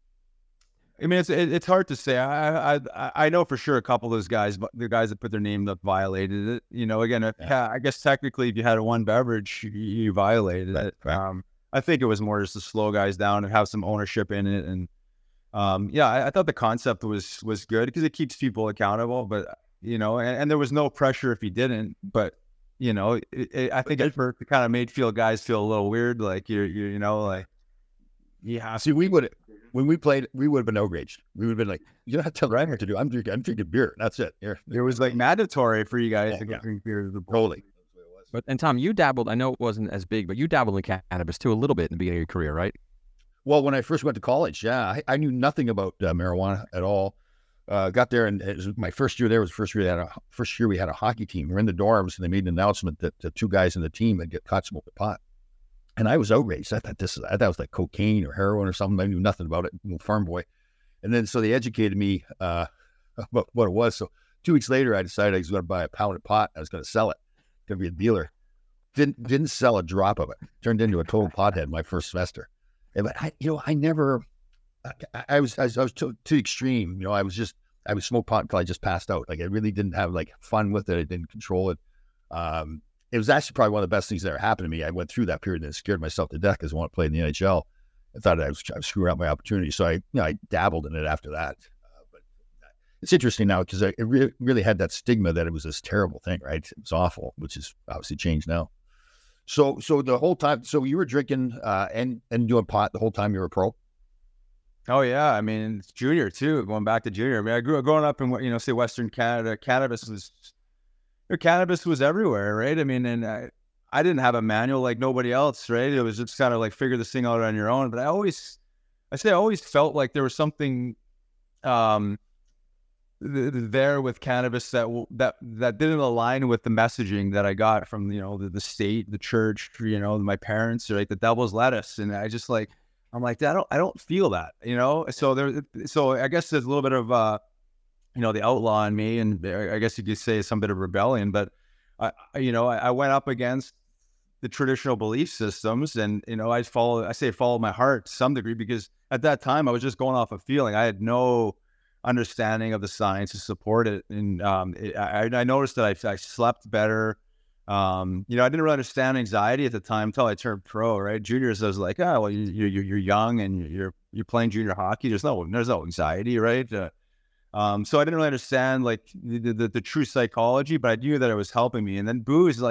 I mean, it's hard to say. I know for sure a couple of those guys, the guys that put their name up, violated it. Again, I guess technically, if you had one beverage, you violated it. Right. I think it was more just to slow guys down and have some ownership in it. And I thought the concept was good because it keeps people accountable. But and there was no pressure if you didn't. But I think at first it kind of made guys feel a little weird, like you're like, yeah. See, when we played, we would have been outraged. We would have been like, you don't have to tell Ryan what to do. I'm drinking beer. That's it. Here. It was like mandatory for you guys to drink beer. Totally. And Tom, you dabbled, I know it wasn't as big, but you dabbled in cannabis too a little bit in the beginning of your career, right? Well, when I first went to college, I knew nothing about marijuana at all. Got there, and it was my first year there was the first year we had a hockey team. We were in the dorms, and they made an announcement that the two guys in the team had get caught smoking pot. And I was outraged. I thought it was like cocaine or heroin or something. I knew nothing about it, farm boy. And then so they educated me about what it was. So 2 weeks later, I decided I was going to buy a pound of pot. I was going to sell it. Going to be a dealer. Didn't sell a drop of it. Turned into a total pothead my first semester. But I never. I was too extreme. I would smoke pot until I just passed out. Like I really didn't have fun with it. I didn't control it. It was actually probably one of the best things that ever happened to me. I went through that period and scared myself to death because I wanted to play in the NHL. I thought I was screwing up my opportunity. So I dabbled in it after that. But it's interesting now because it really had that stigma that it was this terrible thing, right? It was awful, which is obviously changed now. So the whole time, so you were drinking and doing pot the whole time you were pro? Oh yeah, I mean it's junior too. Going back to junior, I mean I growing up in say Western Canada, cannabis was everywhere, right? I mean, and I didn't have a manual like nobody else, right? It was just kind of like figure this thing out on your own. But I always felt like there was something there with cannabis that didn't align with the messaging that I got from the state, the church, my parents, right? The devil's lettuce, and I'm like I don't feel that, So I guess there's a little bit of the outlaw in me, and I guess you could say some bit of rebellion, but I went up against the traditional belief systems, and I followed my heart to some degree, because at that time I was just going off a feeling. I had no understanding of the science to support it, and I noticed that I slept better. I didn't really understand anxiety at the time until I turned pro. Right, juniors, I was like, well, you're young and you're playing junior hockey. There's no anxiety, right? So I didn't really understand the true psychology, but I knew that it was helping me. And then booze,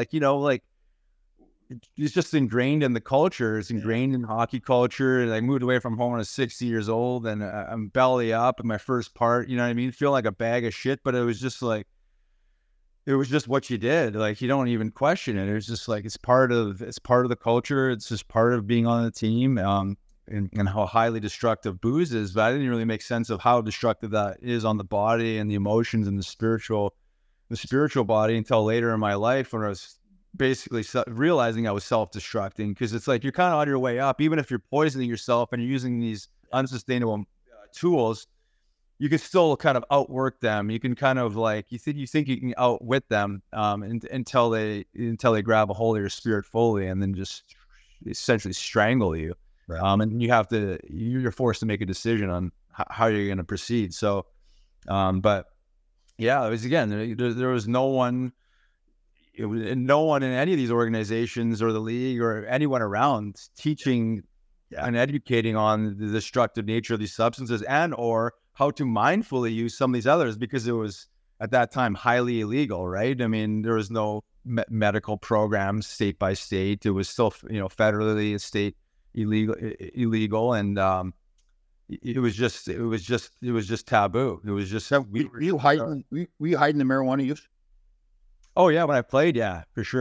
it's just ingrained in the culture. It's ingrained in hockey culture. And I moved away from home when I was 60 years old, and I'm belly up in my first part. You know what I mean? Feeling like a bag of shit, but it was just what you did. You don't even question it. It was just it's part of the culture. It's just part of being on the team. And how highly destructive booze is, but I didn't really make sense of how destructive that is on the body and the emotions and the spiritual body until later in my life, when I was basically realizing I was self-destructing. Because it's you're kind of on your way up, even if you're poisoning yourself and you're using these unsustainable tools, you can still kind of outwork them. You can kind of you think you can outwit them until they grab a hold of your spirit fully and then just essentially strangle you. Right. And you're forced to make a decision on how you're going to proceed. So, but yeah, it was, again, there was no one in any of these organizations or the league or anyone around teaching and educating on the destructive nature of these substances and or how to mindfully use some of these others, because it was at that time highly illegal, right? I mean, there was no medical programs state by state. It was still, federally state illegal, and it was just taboo. It was just. Were you hiding the marijuana use? Oh yeah, when I played, yeah, for sure.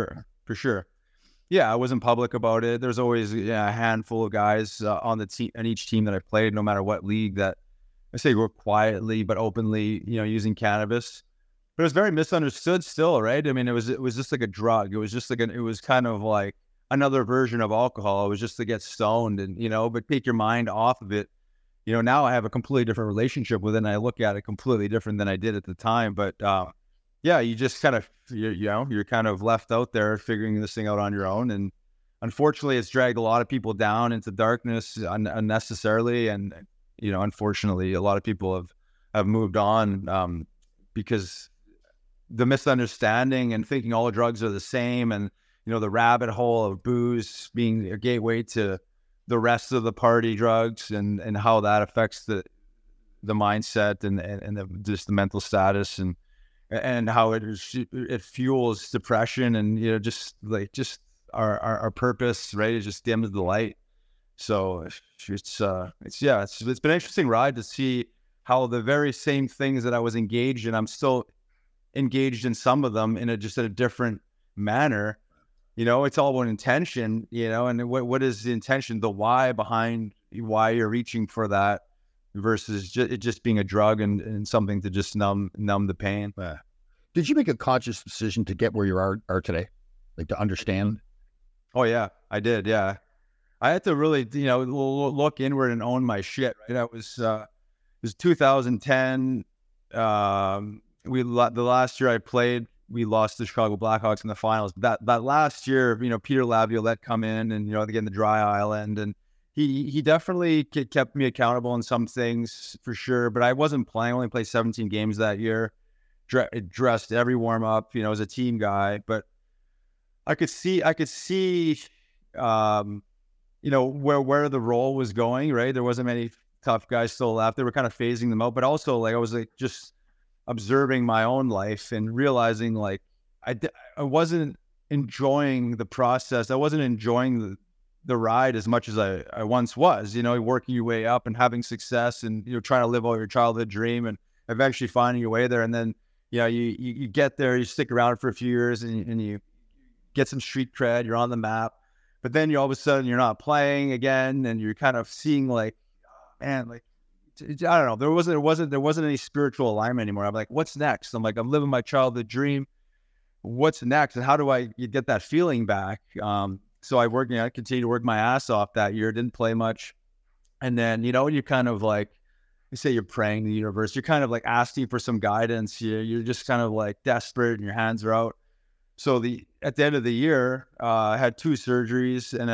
for sure. Yeah, I wasn't public about it. There's always a handful of guys on the team, on each team that I've played, no matter what league, that I say were quietly but openly, using cannabis. But it was very misunderstood still, right? I mean, it was just like a drug. It was just like it was kind of like another version of alcohol. It was just to get stoned and, but take your mind off of it. Now I have a completely different relationship with it, and I look at it completely different than I did at the time. But yeah, you just kind of, you're kind of left out there figuring this thing out on your own. And unfortunately, it's dragged a lot of people down into darkness unnecessarily. And, unfortunately, a lot of people have moved on because the misunderstanding and thinking all drugs are the same, and, the rabbit hole of booze being a gateway to the rest of the party drugs, and how that affects the mindset and just the mental status, and how it fuels depression, and just our purpose, right? It just dims the light. So it's been an interesting ride to see how the very same things that I was engaged in, I'm still engaged in some of them in a different manner. It's all about intention, and what is the intention, the why behind why you're reaching for that, versus it just being a drug and something to just numb the pain. Did you make a conscious decision to get where you are today, like to understand? Oh yeah, I did. Yeah, I had to really, look inward and own my shit. Right, it was 2010. The last year I played, we lost the Chicago Blackhawks in the finals. That last year, Peter Laviolette come in, and again the Dry Island, and he definitely kept me accountable in some things for sure. But I wasn't playing. I only played 17 games that year. Dressed every warm up, as a team guy. But I could see, where the role was going. Right, there wasn't many tough guys still left. They were kind of phasing them out, but also I was just observing my own life and realizing I wasn't enjoying the process. I wasn't enjoying the ride as much as I once was, working your way up and having success, and, trying to live out your childhood dream and eventually finding your way there. And then, you get there, you stick around for a few years, and you get some street cred, you're on the map, but then all of a sudden you're not playing again. And you're kind of seeing I don't know. There wasn't any spiritual alignment anymore. I'm like, what's next? I'm living my childhood dream. What's next? And how do I get that feeling back? So I continued to work my ass off that year. Didn't play much. And then, you kind of you say you're praying to the universe. You're kind of asking for some guidance. You're just kind of desperate, and your hands are out. So at the end of the year, I had 2 surgeries, and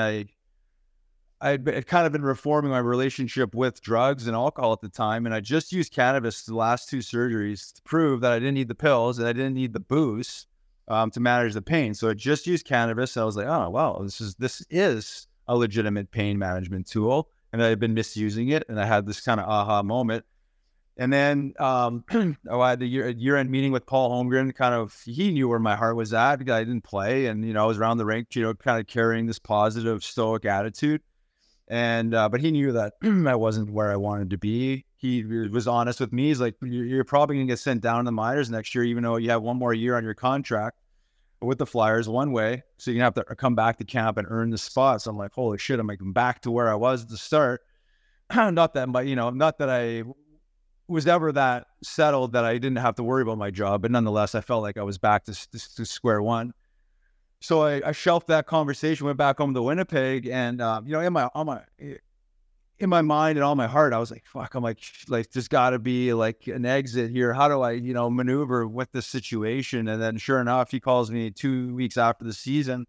I'd kind of been reforming my relationship with drugs and alcohol at the time, and I just used cannabis the last 2 surgeries to prove that I didn't need the pills and I didn't need the booze to manage the pain. So I just used cannabis. I was like, oh, wow, this is a legitimate pain management tool, and I had been misusing it, and I had this kind of aha moment. And then I had a year-end meeting with Paul Holmgren. He knew where my heart was at because I didn't play, and I was around the rink, kind of carrying this positive, stoic attitude. And but he knew that I wasn't where I wanted to be. He was honest with me. He's like, you're probably gonna get sent down to the minors next year, even though you have one more year on your contract with the Flyers one way. So you're gonna have to come back to camp and earn the spot. So I'm like, holy shit, I'm back to where I was at the start. Not that I was ever that settled that I didn't have to worry about my job, but nonetheless, I felt like I was back to square one. So I shelved that conversation, went back home to Winnipeg, and in my mind and all my heart, I was like, "Fuck!" I'm like, there's got to be an exit here. How do I, maneuver with this situation? And then, sure enough, he calls me 2 weeks after the season,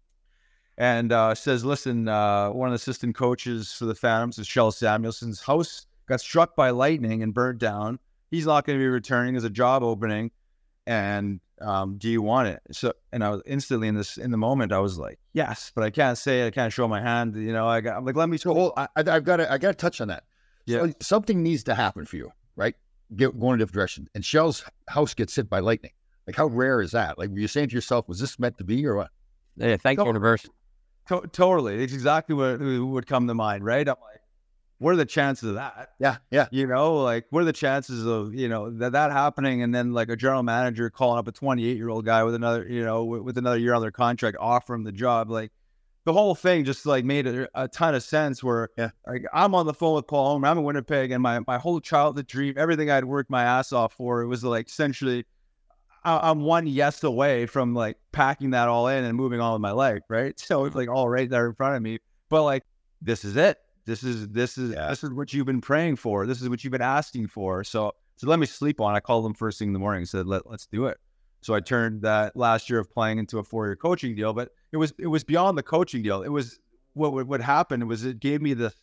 and says, "Listen, one of the assistant coaches for the Phantoms, is Kjell Samuelson's house, got struck by lightning and burnt down. He's not going to be returning. There's a job opening, and do you want it?" So, and I was instantly in the moment, I was like, yes, but I can't say it. I can't show my hand. I'm like, let me. So I've got to touch on that. Yeah, so something needs to happen for you, right? Going in a different direction. And Kjell's house gets hit by lightning. How rare is that? Were you saying to yourself, was this meant to be, or what? Yeah, thanks, universe. Totally, it's exactly what would come to mind, right? I'm like, what are the chances of that? Yeah. You know, like what are the chances of, you know, that happening, and then like a general manager calling up a 28-year-old guy with another, you know, with another year on their contract, offer him the job. Like the whole thing just like made a ton of sense where like, I'm on the phone with Paul Homer, I'm in Winnipeg, and my whole childhood dream, everything I'd worked my ass off for, it was like essentially I'm one yes away from like packing that all in and moving on with my life. Right. So it's like all right there in front of me, but like, this is it. This is what you've been praying for. This is what you've been asking for. So let me sleep on it. I called them first thing in the morning and said, let's do it. So I turned that last year of playing into a 4-year coaching deal, but it was beyond the coaching deal. It was what happened was it gave me the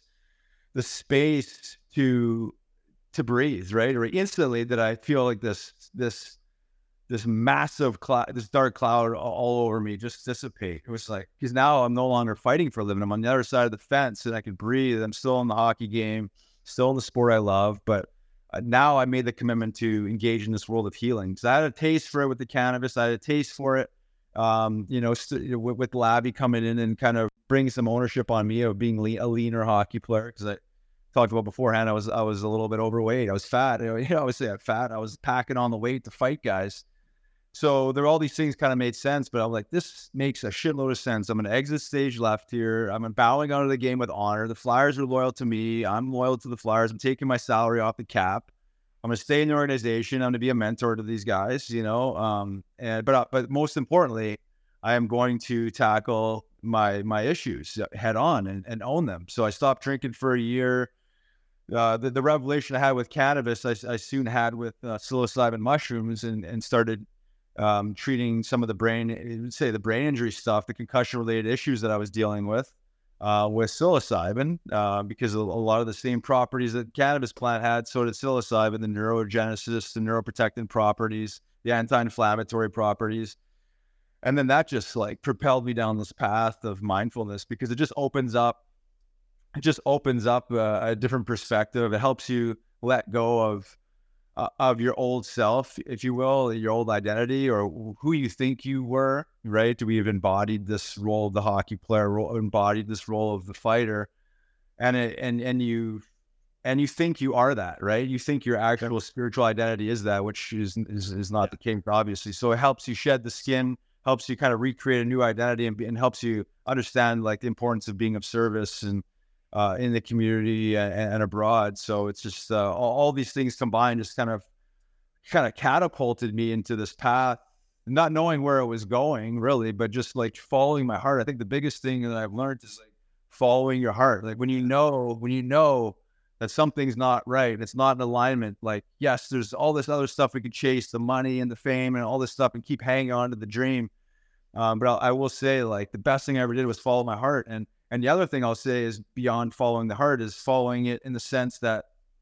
space to breathe, right? Or instantly that I feel like this massive cloud, this dark cloud all over me just dissipate. It was like, because now I'm no longer fighting for a living. I'm on the other side of the fence and I can breathe. I'm still in the hockey game, still in the sport I love, but now I made the commitment to engage in this world of healing. So I had a taste for it with the cannabis. I had a taste for it, you know, with Labby coming in and kind of bringing some ownership on me of being a leaner hockey player. Because I talked about beforehand, I was a little bit overweight. I was fat. You know, I would say I'm fat. I was packing on the weight to fight guys. So there, all these things kind of made sense, but I'm like, this makes a shitload of sense. I'm going to exit stage left here. I'm bowing out of the game with honor. The Flyers are loyal to me. I'm loyal to the Flyers. I'm taking my salary off the cap. I'm going to stay in the organization. I'm going to be a mentor to these guys, you know. But most importantly, I am going to tackle my issues head on and own them. So I stopped drinking for a year. The revelation I had with cannabis, I soon had with psilocybin mushrooms, and started treating some of the brain injury stuff, the concussion related issues that I was dealing with psilocybin, because a lot of the same properties that cannabis plant had, so did psilocybin, the neurogenesis, the neuroprotectant properties, the anti-inflammatory properties. And then that just like propelled me down this path of mindfulness, because it just opens up a different perspective. It helps you let go of your old self, if you will, your old identity, or who you think you were, right? We've embodied this role of the hockey player, embodied this role of the fighter, and you think you are that, right? You think your actual spiritual identity is that, which is not the case, obviously. So it helps you shed the skin, helps you kind of recreate a new identity, and helps you understand like the importance of being of service and in the community and abroad. So it's just all these things combined just kind of catapulted me into this path, not knowing where it was going really, but just like following my heart. I think the biggest thing that I've learned is like following your heart. Like when you know that something's not right, it's not in alignment. Like, yes, there's all this other stuff we could chase, the money and the fame and all this stuff, and keep hanging on to the dream. But I will say, like, the best thing I ever did was follow my heart. And the other thing I'll say is beyond following the heart is following it in the sense that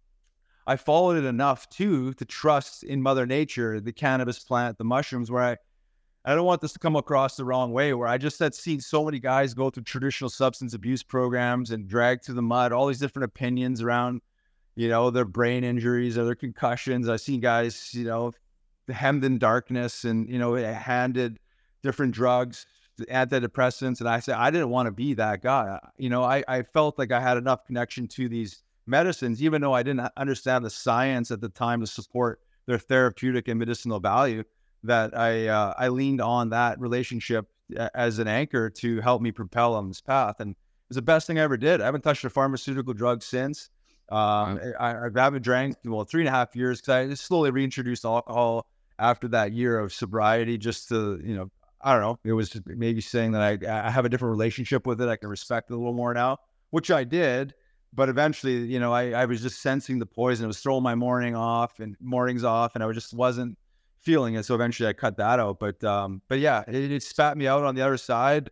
I followed it enough to trust in Mother Nature, the cannabis plant, the mushrooms, where I don't want this to come across the wrong way, where I just had seen so many guys go through traditional substance abuse programs and dragged through the mud, all these different opinions around, you know, their brain injuries or their concussions. I've seen guys, you know, hemmed in darkness and, you know, handed different drugs, antidepressants. And I said, I didn't want to be that guy. You know, I felt like I had enough connection to these medicines, even though I didn't understand the science at the time to support their therapeutic and medicinal value, that I leaned on that relationship as an anchor to help me propel on this path. And it was the best thing I ever did. I haven't touched a pharmaceutical drug since. I haven't drank, 3.5 years, because I just slowly reintroduced alcohol after that year of sobriety, just to, you know, I don't know, it was maybe saying that I have a different relationship with it. I can respect it a little more now, which I did. But eventually, you know, I was just sensing the poison. It was throwing my mornings off, and I just wasn't feeling it. So eventually I cut that out. But yeah, it spat me out on the other side,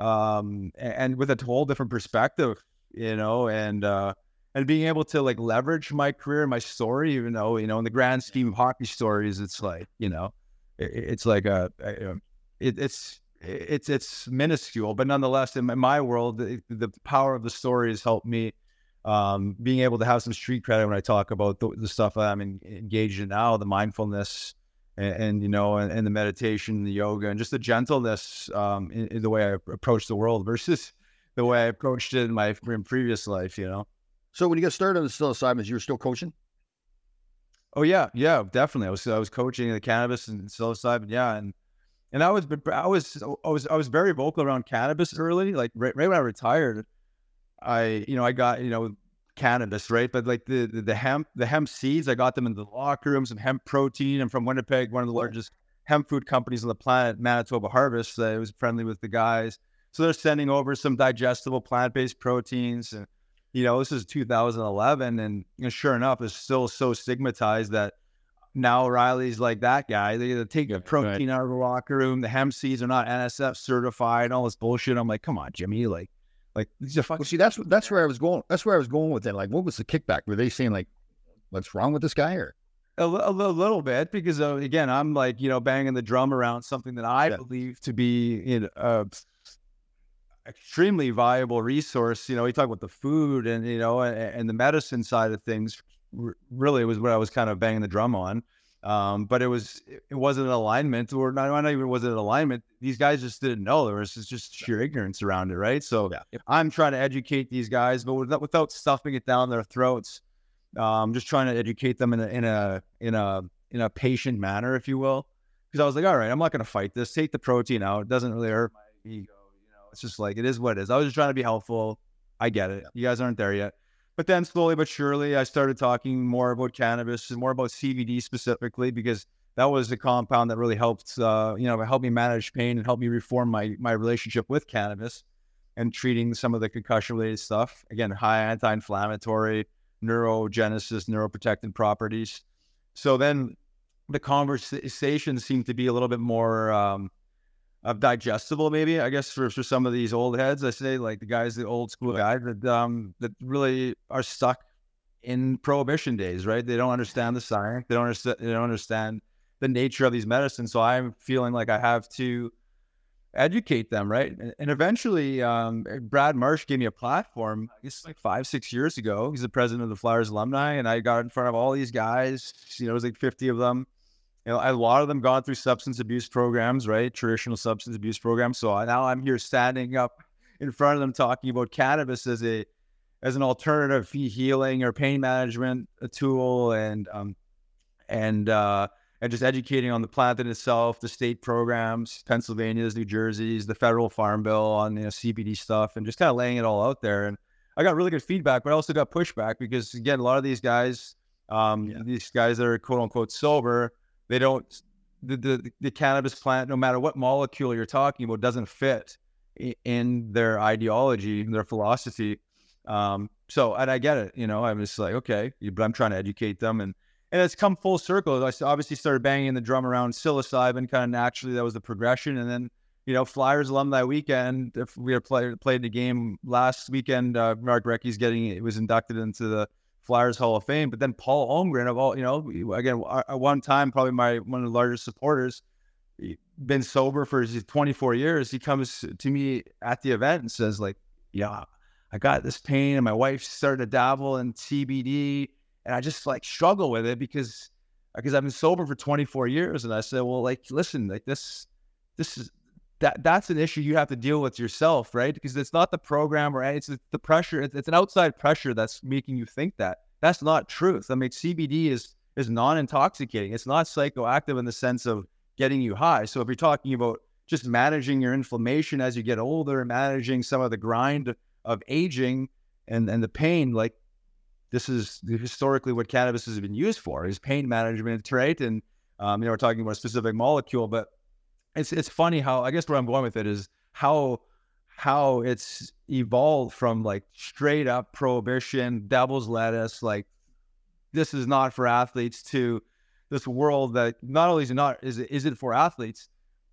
and with a whole different perspective, you know, and being able to like leverage my career and my story, even though, you know, in the grand scheme of hockey stories, it's like, you know, it's like it's minuscule, but nonetheless, in my world, the power of the story has helped me, being able to have some street credit when I talk about the stuff that I'm engaged in now, the mindfulness and you know, and the meditation, the yoga, and just the gentleness in the way I approach the world versus the way I approached it in my previous life, you know? So when you got started on the psilocybin, you were still coaching? Oh yeah, definitely. I was coaching the cannabis and psilocybin, and I was very vocal around cannabis early. Like right when I retired, I got cannabis, right? But like the hemp seeds, I got them into the locker room. Some hemp protein. I'm from Winnipeg, one of the largest hemp food companies on the planet, Manitoba Harvest. I was friendly with the guys, so they're sending over some digestible plant-based proteins. And this is 2011, and sure enough, it's still so stigmatized that now Riley's like that guy. They take the protein out of the locker room. The hemp seeds are not NSF certified. All this bullshit. I'm like, come on, Jimmy, like these are fucking. Well, see, that's where I was going. That's where I was going with it. Like, what was the kickback? Were they saying like, what's wrong with this guy, or? A little bit, because again, I'm like, banging the drum around something that I believe to be extremely viable resource. You talk about the food and and the medicine side of things. Really, was what I was kind of banging the drum on. But it wasn't an alignment, or not even was it an alignment. These guys just didn't know. There was just sheer ignorance around it, right? So I'm trying to educate these guys, but without stuffing it down their throats. Just trying to educate them in a patient manner, if you will. Because I was like, all right, I'm not going to fight this. Take the protein out. It doesn't really hurt my ego. It's just like, it is what it is. I was just trying to be helpful. I get it. You guys aren't there yet. But then slowly but surely, I started talking more about cannabis and more about CBD specifically, because that was the compound that really helped, help me manage pain and help me reform my relationship with cannabis and treating some of the concussion-related stuff. Again, high anti-inflammatory, neurogenesis, neuroprotectant properties. So then the conversation seemed to be a little bit more digestible, maybe, I guess, for some of these old heads. I say, like the guys, the old school guys that really are stuck in prohibition days, right? They don't understand the science. They don't understand the nature of these medicines. So I'm feeling like I have to educate them, right? And eventually, Brad Marsh gave me a platform, I guess like 5-6 years ago. He's the president of the Flyers alumni, and I got in front of all these guys. It was like 50 of them. A lot of them gone through substance abuse programs, right? Traditional substance abuse programs. So now I'm here standing up in front of them talking about cannabis as an alternative healing or pain management tool, and just educating on the plant in itself, the state programs, Pennsylvania's, New Jersey's, the federal farm bill on CBD stuff, and just kind of laying it all out there. And I got really good feedback, but I also got pushback because, again, a lot of these guys that are quote unquote sober, they don't, the cannabis plant, no matter what molecule you're talking about, doesn't fit in their ideology, their philosophy. So, and I get it, I'm just like, okay, but I'm trying to educate them, and it's come full circle. I obviously started banging the drum around psilocybin kind of naturally. That was the progression. And then, Flyers alumni weekend, if we had played the game last weekend, Mark Recchi's was inducted into the Flyers Hall of Fame. But then Paul Holmgren, of all, again, at one time, probably one of the largest supporters, been sober for 24 years. He comes to me at the event and says, like, I got this pain, and my wife started to dabble in CBD, and I just like struggle with it because I've been sober for 24 years. And I said, well, like, listen, like this is that's an issue you have to deal with yourself, right? Because it's not the program, or it's the pressure. It's an outside pressure that's making you think that. That's not truth. I mean, CBD is non-intoxicating. It's not psychoactive in the sense of getting you high. So if you're talking about just managing your inflammation as you get older, managing some of the grind of aging and the pain, like, this is historically what cannabis has been used for, is pain management, right? And we're talking about a specific molecule, but it's funny how, I guess where I'm going with it is how it's evolved from like straight up prohibition, devil's lettuce, like this is not for athletes, to this world that not only is it for athletes.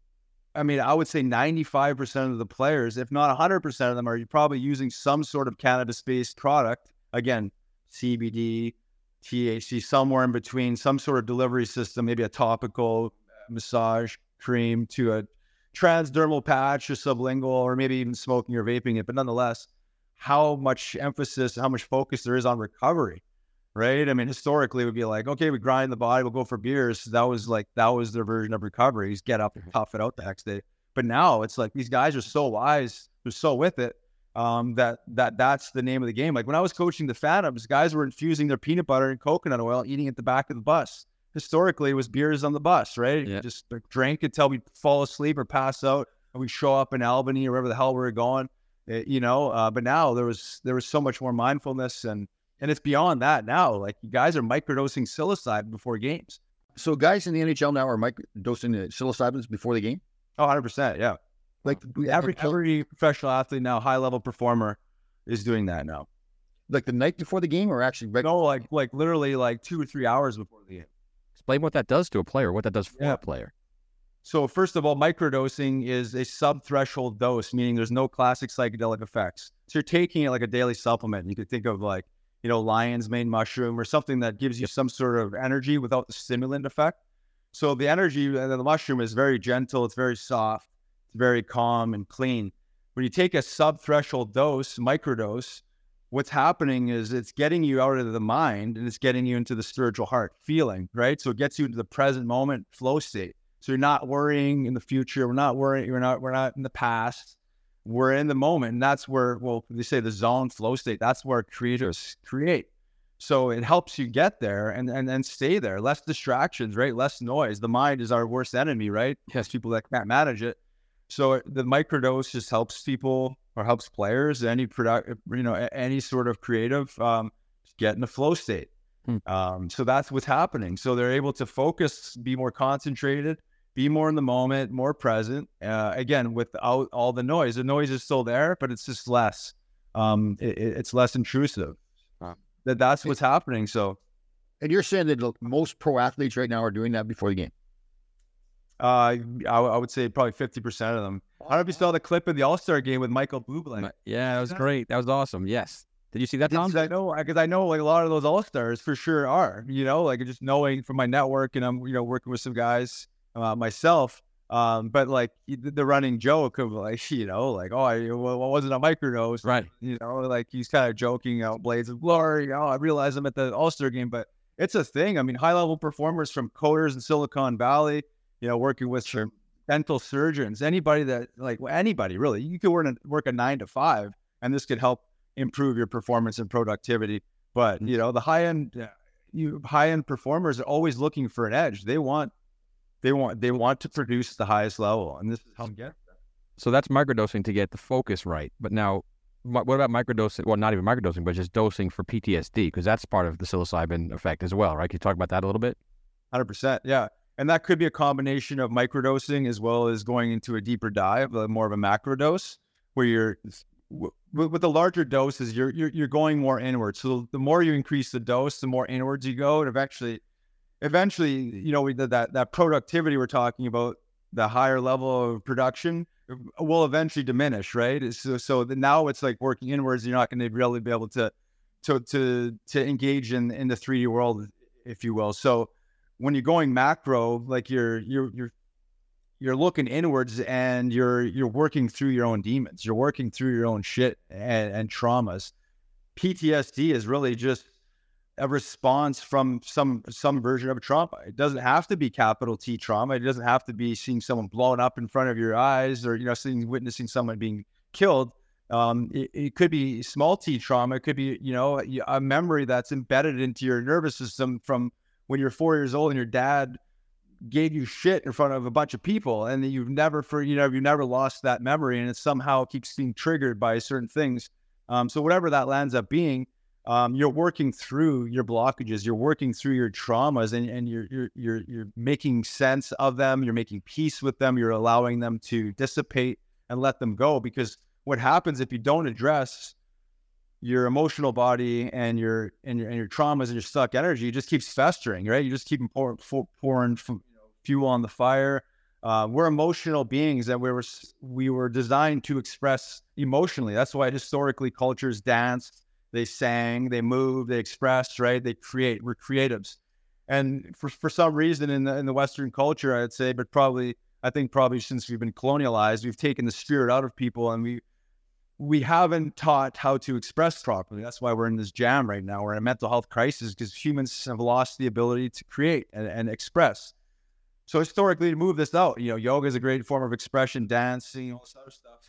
I mean, I would say 95% of the players, if not 100% of them, are probably using some sort of cannabis-based product. Again, CBD, THC, somewhere in between, some sort of delivery system, maybe a topical massage cream to a transdermal patch or sublingual, or maybe even smoking or vaping it. But nonetheless, how much emphasis, how much focus there is on recovery, right? I mean, historically, it would be like, okay, we grind the body, we'll go for beers. That was their version of recovery. Is get up and tough it out the next day. But now it's like these guys are so wise, they're so with it. that's the name of the game. Like when I was coaching the Phantoms, guys were infusing their peanut butter and coconut oil, eating at the back of the bus. Historically, it was beers on the bus, right? Yeah. You just drank until we fall asleep or pass out, and we show up in Albany or wherever the hell we were going, But now there was so much more mindfulness, and it's beyond that now. Like you guys are microdosing psilocybin before games. So guys in the NHL now are microdosing the psilocybins before the game? Oh, 100%, yeah. Like every professional athlete now, high-level performer, is doing that now. Like the night before the game, or actually? No, like literally like 2 or 3 hours before the game. Explain what that does to a player, what that does for a player. So first of all, microdosing is a sub-threshold dose, meaning there's no classic psychedelic effects. So you're taking it like a daily supplement. You could think of like, lion's mane mushroom or something that gives you some sort of energy without the stimulant effect. So the energy and the mushroom is very gentle. It's very soft. It's very calm and clean. When you take a sub-threshold dose, microdose, what's happening is it's getting you out of the mind and it's getting you into the spiritual heart feeling, right? So it gets you into the present moment flow state. So you're not worrying in the future. We're not worrying. We're not in the past. We're in the moment. And that's where, they say the zone flow state, that's where creators create. So it helps you get there and stay there. Less distractions, right? Less noise. The mind is our worst enemy, right? Yes, people that can't manage it. So the microdose just helps people or helps players, any sort of creative, get in a flow state. So that's what's happening. So they're able to focus, be more concentrated, be more in the moment, more present, again, without all the noise. The noise is still there, but it's just less. It's less intrusive. That's what's happening. So, and you're saying that most pro athletes right now are doing that before the game? I would say probably 50% of them. I don't know if you saw the clip of the All-Star game with Michael Bublé. Yeah, that was great. That was awesome. Yes. Did you see that, Tom? Because I know like a lot of those All-Stars for sure are, like just knowing from my network, and I'm, working with some guys myself. But like the running joke of like, wasn't a microdose. Right. Like he's kind of joking out Blades of Glory. I realize I'm at the All-Star game, but it's a thing. I mean, high-level performers from coders in Silicon Valley, working with dental surgeons, anybody really, you could work a 9 to 5, and this could help improve your performance and productivity. But, the high-end performers are always looking for an edge. They want to produce the highest level, and this is how you get there. So that's microdosing to get the focus right. But now, what about microdosing? Well, not even microdosing, but just dosing for PTSD, because that's part of the psilocybin effect as well, right? Can you talk about that a little bit? 100%, yeah. And that could be a combination of microdosing as well as going into a deeper dive, more of a macro dose, where you're with the larger doses, you're going more inward. So the more you increase the dose, the more inwards you go, and eventually, that productivity we're talking about, the higher level of production will eventually diminish, right? So now it's like working inwards. You're not going to really be able to engage in the 3D world, if you will. So when you're going macro, like you're looking inwards and you're working through your own demons. You're working through your own shit and traumas. PTSD is really just a response from some version of a trauma. It doesn't have to be capital T trauma. It doesn't have to be seeing someone blown up in front of your eyes or witnessing someone being killed. It could be small T trauma. It could be a memory that's embedded into your nervous system from when you're 4 years old and your dad gave you shit in front of a bunch of people, and you've never lost that memory, and it somehow keeps being triggered by certain things. So whatever that lands up being, you're working through your blockages, you're working through your traumas, and you're making sense of them. You're making peace with them. You're allowing them to dissipate and let them go. Because what happens if you don't address your emotional body and your traumas and your stuck energy, it just keeps festering, right? You just keep pouring fuel on the fire. We're emotional beings, and we were designed to express emotionally. That's why historically cultures danced, they sang, they moved, they expressed, right? They create. We're creatives, and for some reason in the Western culture, I'd say, but I think probably since we've been colonialized, we've taken the spirit out of people, and we haven't taught how to express properly. That's why we're in this jam right now. We're in a mental health crisis because humans have lost the ability to create and express. So historically, to move this out, yoga is a great form of expression, dancing, all this other stuff.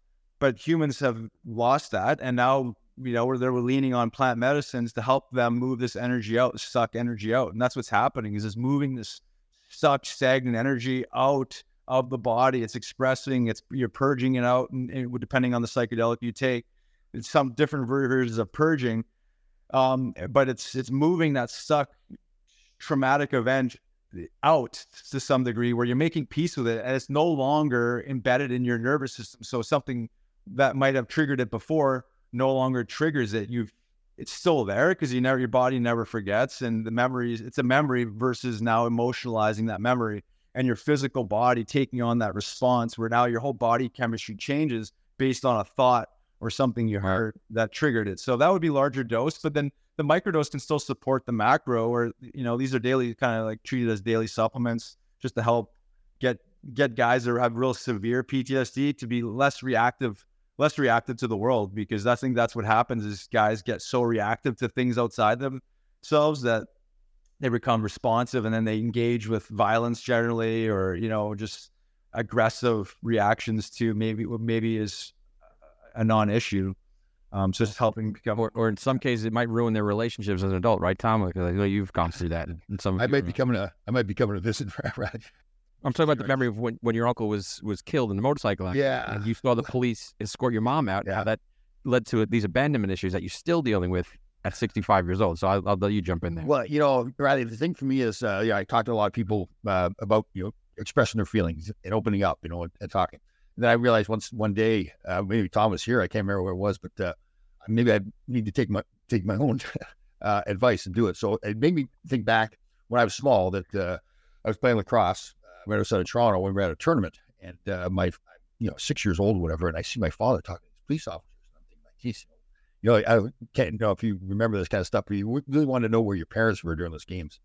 but humans have lost that, and now they're leaning on plant medicines to help them move this energy out, suck energy out, and that's what's happening. Is moving this stuck, stagnant energy out of the body. It's expressing. You're purging it out, and depending on the psychedelic you take, it's some different versions of purging. But it's moving that stuck traumatic event out to some degree, where you're making peace with it, and it's no longer embedded in your nervous system. So something that might have triggered it before no longer triggers it. It's still there because your body never forgets, and the memories, it's a memory versus now emotionalizing that memory and your physical body taking on that response, where now your whole body chemistry changes based on a thought or something you heard that triggered it. So that would be larger dose, but then the microdose can still support the macro, or these are daily, kind of like treated as daily supplements, just to help get guys that have real severe PTSD to be less reactive to the world, because I think that's what happens is guys get so reactive to things outside themselves that they become responsive, and then they engage with violence generally, or just aggressive reactions to maybe is a non-issue. So just helping become, or in some cases it might ruin their relationships as an adult, right, Tom? Because I know you've gone through that. In some, I might be coming to visit. Right? I'm talking about the memory of when your uncle was killed in the motorcycle accident. Yeah. And you saw the police escort your mom out. Yeah. How that led to these abandonment issues that you're still dealing with at 65 years old. So I'll let you jump in there. Well, Riley, the thing for me is, I talked to a lot of people about, expressing their feelings and opening up, and talking. And then I realized one day, maybe Tom was here, I can't remember where it was, but maybe I need to take my own advice and do it. So it made me think back when I was small that I was playing lacrosse right outside of Toronto when we were at a tournament, and my 6 years old or whatever, and I see my father talking to these police officers, and I'm thinking, like, geez, I can't know if you remember this kind of stuff, but you really want to know where your parents were during those games.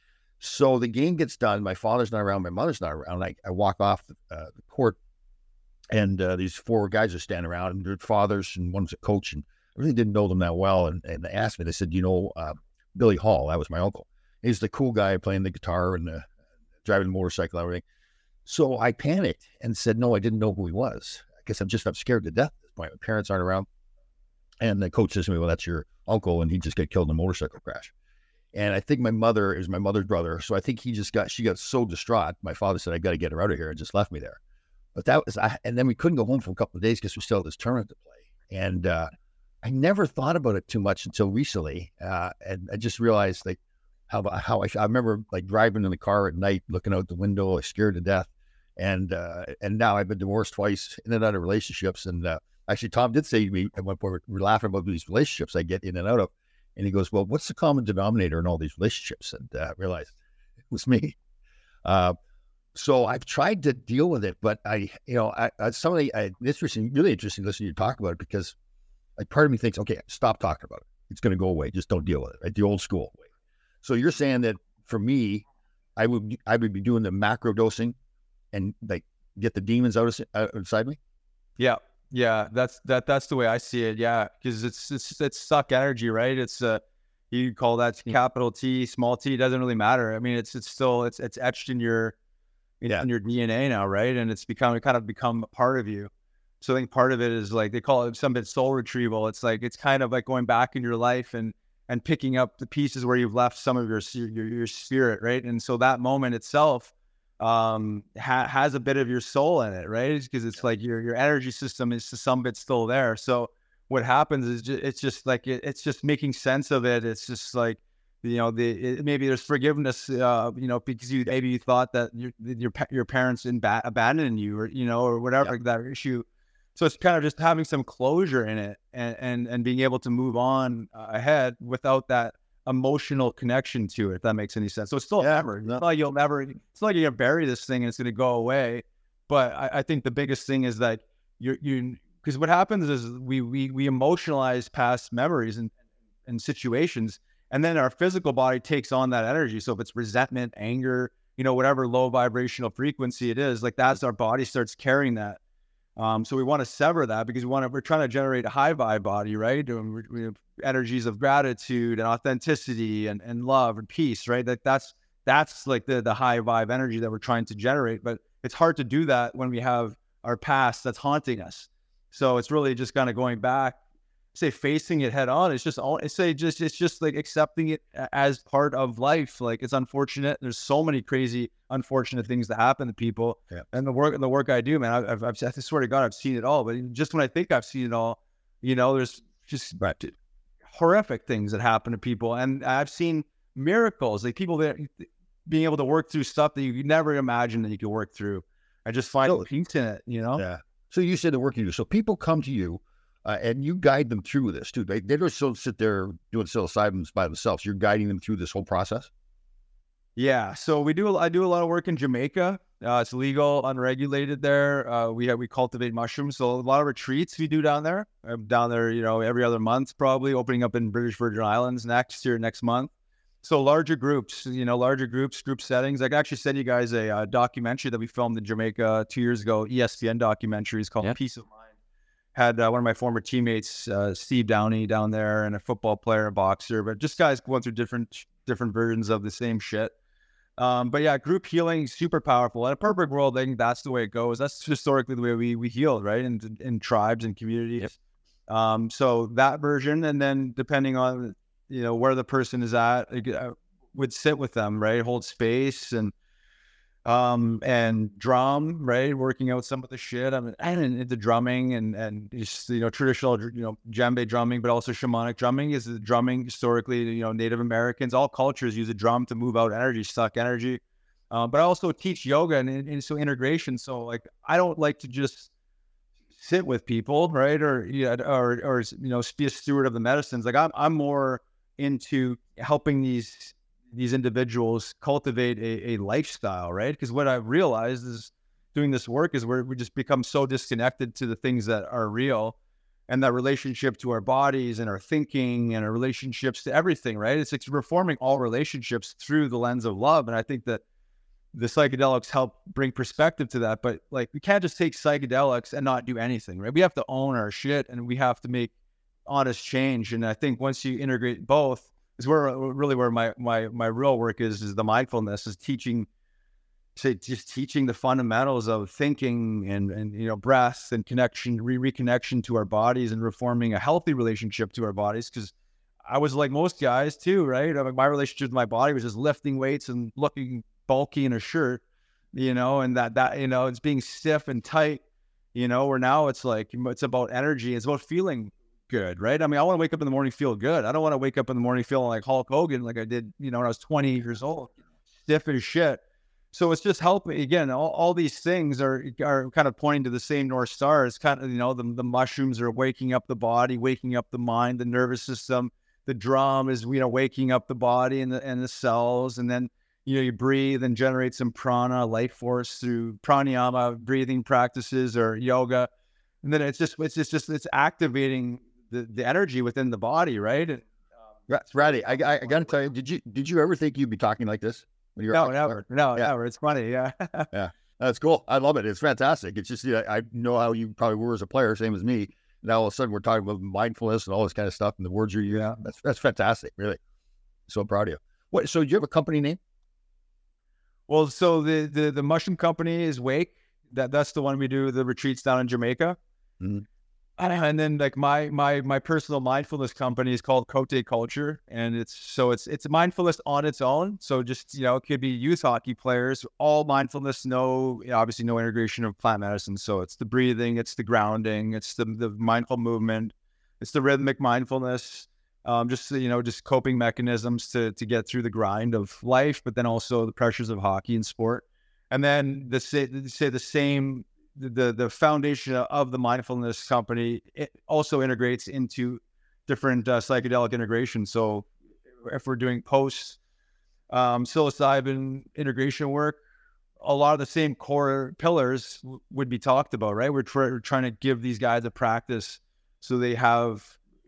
So the game gets done, my father's not around, my mother's not around. I walk off the court, and these four guys are standing around, and their fathers, and one's a coach, and I really didn't know them that well. And they asked me, they said, Billy Hall, that was my uncle. He's the cool guy playing the guitar and driving the motorcycle and everything. So I panicked and said, no, I didn't know who he was. I guess I'm scared to death at this point. My parents aren't around. And the coach says to me, well, that's your uncle, and he just got killed in a motorcycle crash. And I think my mother is my mother's brother. So I think she got so distraught. My father said, I got to get her out of here, and just left me there. But and then we couldn't go home for a couple of days because we still had this tournament to play. And I never thought about it too much until recently. And I just realized like how I remember like driving in the car at night, looking out the window, scared to death. And now I've been divorced twice, in and out of relationships. And actually, Tom did say to me at one point, we're laughing about these relationships I get in and out of. And he goes, well, what's the common denominator in all these relationships? And I realized it was me. So I've tried to deal with it, but it's really interesting listening to you talk about it, because like part of me thinks, okay, stop talking about it. It's going to go away. Just don't deal with it, right? The old school way. So you're saying that for me, I would be doing the macro dosing and like get the demons out inside me? Yeah. Yeah. That's the way I see it. Yeah. Cause it's suck energy, right? It's you call that capital T, small t, doesn't really matter. I mean, it's still etched in your DNA now, right? And it's become a part of you. So I think part of it is like, they call it some bit soul retrieval. It's like, it's kind of like going back in your life and picking up the pieces where you've left some of your spirit, right? And so that moment itself has a bit of your soul in it, right? Because it's like your energy system is to some bit still there. So what happens is it's just like it's just making sense of it. It's just like, maybe there's forgiveness, because maybe you thought that your parents abandoned you, or whatever that issue. So it's kind of just having some closure in it and being able to move on ahead without that emotional connection to it, if that makes any sense. So it's still ever. It's not like you're going to bury this thing and it's going to go away. But I think the biggest thing is that because what happens is we emotionalize past memories and situations, and then our physical body takes on that energy. So if it's resentment, anger, whatever low vibrational frequency it is, like that's our body starts carrying that. So we want to sever that because we're trying to generate a high vibe body, right? We have energies of gratitude and authenticity and love and peace, right? That's like the high vibe energy that we're trying to generate. But it's hard to do that when we have our past that's haunting us. So it's really just kind of going back, say facing it head on. It's just like accepting it as part of life. Like, it's unfortunate. There's so many crazy, unfortunate things that happen to people. Yeah. And the work I do, man, I swear to God, I've seen it all. But just when I think I've seen it all, there's just horrific things that happen to people. And I've seen miracles, like people that being able to work through stuff that you never imagined that you could work through. I just find peace in it, Yeah. So you said the work you do. So people come to you and you guide them through this too. They don't sit there doing psilocybins by themselves. You're guiding them through this whole process. Yeah. So I do a lot of work in Jamaica. It's legal, unregulated there. We cultivate mushrooms. So a lot of retreats we do down there. I'm down there, every other month, probably opening up in British Virgin Islands next month. So larger groups, group settings. I can actually send you guys a documentary that we filmed in Jamaica 2 years ago, ESPN documentary. It's called Peace of Mind. Had one of my former teammates, Steve Downey, down there, and a football player, a boxer, but just guys going through different versions of the same shit. But yeah, group healing, super powerful. In a perfect world, I think that's the way it goes. That's historically the way we healed, right? In tribes and communities. Yep. So that version, and then depending on where the person is at, would sit with them, right? Hold space and drum, right? Working out some of the shit. I'm into drumming and just, traditional, djembe drumming, but also shamanic drumming is the drumming historically, Native Americans, all cultures use a drum to move out energy, suck energy. But I also teach yoga and so integration. So like, I don't like to just sit with people, right? Or be a steward of the medicines. Like I'm more into helping these individuals cultivate a lifestyle, right? Because what I've realized is doing this work is we just become so disconnected to the things that are real, and that relationship to our bodies and our thinking and our relationships to everything, right? It's like reforming all relationships through the lens of love. And I think that the psychedelics help bring perspective to that. But like, we can't just take psychedelics and not do anything, right? We have to own our shit and we have to make honest change. And I think once you integrate both, is where my real work is the mindfulness, is teaching the fundamentals of thinking and breath and connection, reconnection to our bodies, and reforming a healthy relationship to our bodies. Because I was like most guys too, right? My relationship with my body was just lifting weights and looking bulky in a shirt, and that it's being stiff and tight, where now it's like, it's about energy, it's about feeling good, right? I mean, I want to wake up in the morning, feel good. I don't want to wake up in the morning feeling like Hulk Hogan, like I did, when I was 20 years old, stiff as shit. So it's just helping. Again, all these things are kind of pointing to the same North Star. It's kind of, the mushrooms are waking up the body, waking up the mind, the nervous system. The drum is, waking up the body and the cells. And then, you breathe and generate some prana, life force, through pranayama, breathing practices, or yoga. And then it's activating the energy within the body, right? And, Ratty, I got to tell you, did you ever think you'd be talking like this when you were? No, never. It's funny, yeah. Yeah, that's cool. I love it. It's fantastic. It's just, I know how you probably were as a player, same as me. Now all of a sudden we're talking about mindfulness and all this kind of stuff, and the words you're using. Yeah. That's fantastic, really. So proud of you. So do you have a company name? Well, so the mushroom company is Wake. That's the one we do the retreats down in Jamaica. Mm-hmm. And then like my personal mindfulness company is called Cote Culture, and it's mindfulness on its own. So just, it could be youth hockey players, all mindfulness, obviously no integration of plant medicine. So it's the breathing, it's the grounding, it's the mindful movement, it's the rhythmic mindfulness, just coping mechanisms to get through the grind of life, but then also the pressures of hockey and sport. And then the same. The foundation of the mindfulness company, it also integrates into different psychedelic integration. So if we're doing post psilocybin integration work, a lot of the same core pillars would be talked about, right? We're trying to give these guys a practice so they have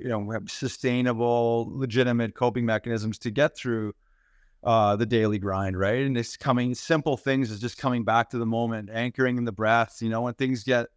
sustainable, legitimate coping mechanisms to get through the daily grind, right? And it's simple things is just coming back to the moment, anchoring in the breath, when things get,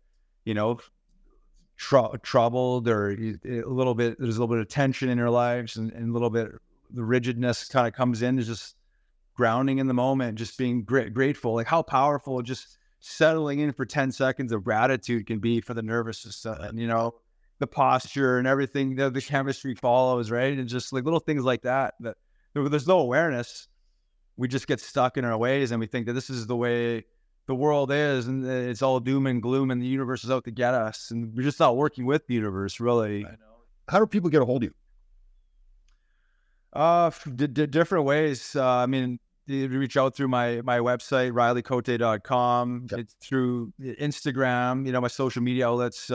troubled, or there's a little bit of tension in your lives, and a little bit, the rigidness kind of comes in, is just grounding in the moment, just being grateful. Like how powerful just settling in for 10 seconds of gratitude can be for the nervous system, and, the posture and everything, the chemistry follows, right? And just like little things like that there's no awareness. We just get stuck in our ways, and we think that this is the way the world is, and it's all doom and gloom, and the universe is out to get us, and we're just not working with the universe, really. How do people get a hold of you? Different ways. You reach out through my website, RileyCote.com. Yep. It's through Instagram, my social media outlets,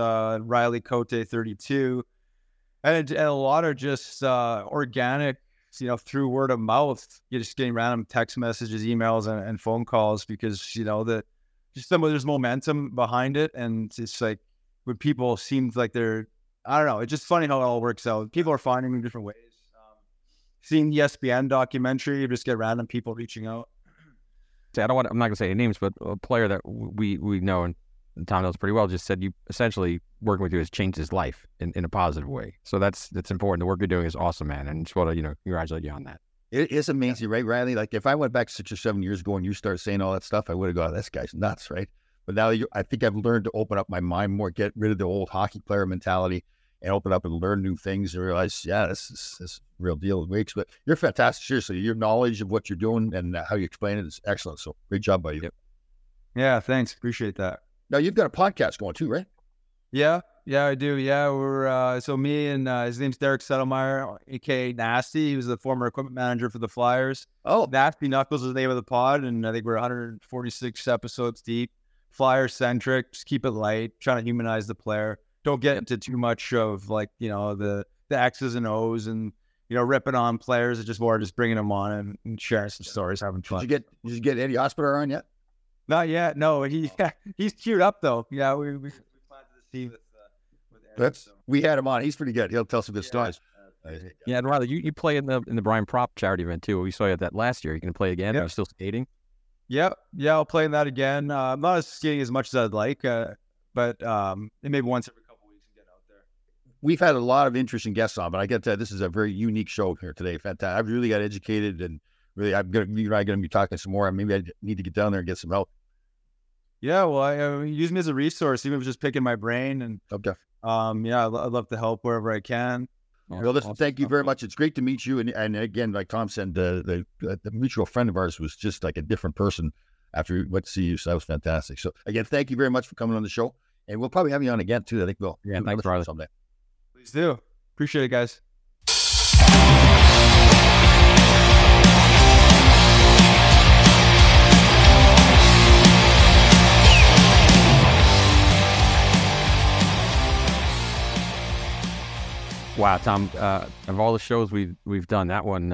RileyCote32. And a lot are just organic, through word of mouth. You're just getting random text messages, emails, and phone calls, because, there's momentum behind it. And it's like when people seem like they're, I don't know, it's just funny how it all works out. People are finding me in different ways. Seeing the ESPN documentary, you just get random people reaching out. I'm not going to say any names, but a player that we know and Tom knows pretty well just said you essentially working with you has changed his life in a positive way. So that's important. The work you're doing is awesome, man. And just want to, congratulate you on that. It is amazing, right, Riley? Like if I went back 6 or 7 years ago and you start saying all that stuff, I would have gone, this guy's nuts, right? But now I think I've learned to open up my mind more, get rid of the old hockey player mentality, and open up and learn new things and realize, this is real deal. But you're fantastic. Seriously, your knowledge of what you're doing and how you explain it is excellent. So great job by you. Yep. Yeah, thanks. Appreciate that. Now you've got a podcast going too, right? Yeah, I do. Yeah, we're so me and his name's Derek Settlemeyer, aka Nasty. He was the former equipment manager for the Flyers. Oh, Nasty Knuckles is the name of the pod, and I think we're 146 episodes deep. Flyer centric, just keep it light, trying to humanize the player. Don't get into too much of the X's and O's and ripping on players. It's just more just bringing them on and sharing some stories, having fun. Did you get Eddie Hospital on yet? Not yet. No, he's queued up though. Yeah, we planted the seed with Eddie. We had him on. He's pretty good. He'll tell some good stories. Yeah, and Riley, you play in the Brian Prop charity event too. We saw you at that last year. You can play again. Yep. Are you still skating? Yeah, I'll play in that again. I'm not skating as much as I'd like, but maybe once every couple weeks and get out there. We've had a lot of interesting guests on, but I get that this is a very unique show here today. Fantastic. I've really got educated, and really, you're going to be talking some more. Maybe I need to get down there and get some help. Yeah, well, I use me as a resource, even if it's just picking my brain. And okay. I'd love to help wherever I can. Well, listen, thank you very much. It's great to meet you. And again, like Tom said, the mutual friend of ours was just like a different person after we went to see you. So that was fantastic. So again, thank you very much for coming on the show. And we'll probably have you on again too. I think we'll. Yeah, thanks, Riley. Someday. Please do. Appreciate it, guys. Wow, Tom! Of all the shows we've done, that one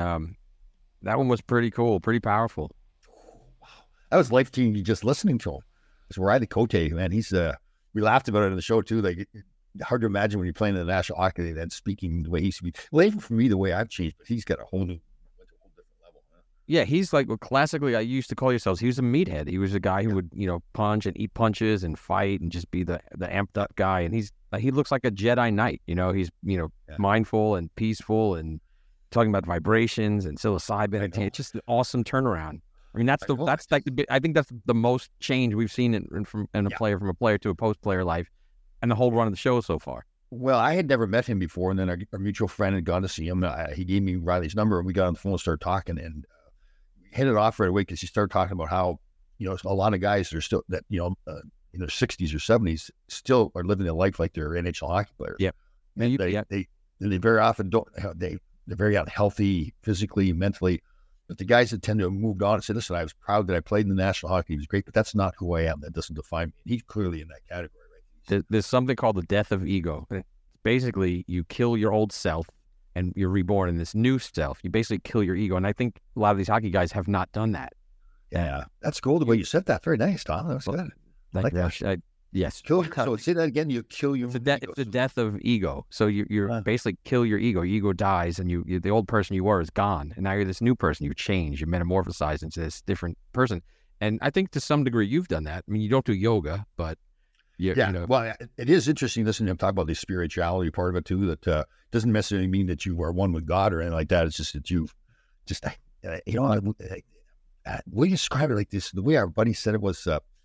was pretty cool, pretty powerful. Wow, that was life-changing just listening to him. It's Riley Cote, man. He's we laughed about it in the show too. Like hard to imagine when you're playing in the National Hockey League and speaking the way he speaks. Well, even for me, the way I've changed, but he's got a whole different level. Huh? Yeah, he's like classically. I used to call yourselves. He was a meathead. He was a guy who would punch and eat punches and fight and just be the amped up guy. And he looks like a Jedi Knight. He's mindful and peaceful and talking about vibrations and psilocybin. It's just an awesome turnaround. I mean, I think that's the most change we've seen in a player, from a player to a post player life, and the whole run of the show so far. Well, I had never met him before, and then our mutual friend had gone to see him. He gave me Riley's number, and we got on the phone and started talking, and hit it off right away because he started talking about how a lot of guys that are still in their 60s or 70s still are living their life like they're NHL hockey players. Yeah, and they very often don't. They're very unhealthy physically, mentally. But the guys that tend to have moved on and said, listen, I was proud that I played in the National Hockey League. It was great, but that's not who I am. That doesn't define me. And he's clearly in that category, right? There's something called the death of ego. Basically, you kill your old self and you're reborn in this new self. You basically kill your ego. And I think a lot of these hockey guys have not done that. Yeah, that's cool the way you said that. Very nice, Tom. That was good. Like that. Yes. So say that again. You kill your ego. It's the death of ego. So you're basically kill your ego. Your ego dies, and you the old person you were is gone, and now you're this new person. You change. You metamorphosize into this different person. And I think to some degree you've done that. I mean, you don't do yoga, but Well, it is interesting listening to him talk about the spirituality part of it too. That doesn't necessarily mean that you are one with God or anything like that. It's just that you've we describe it like this. The way our buddy said it was.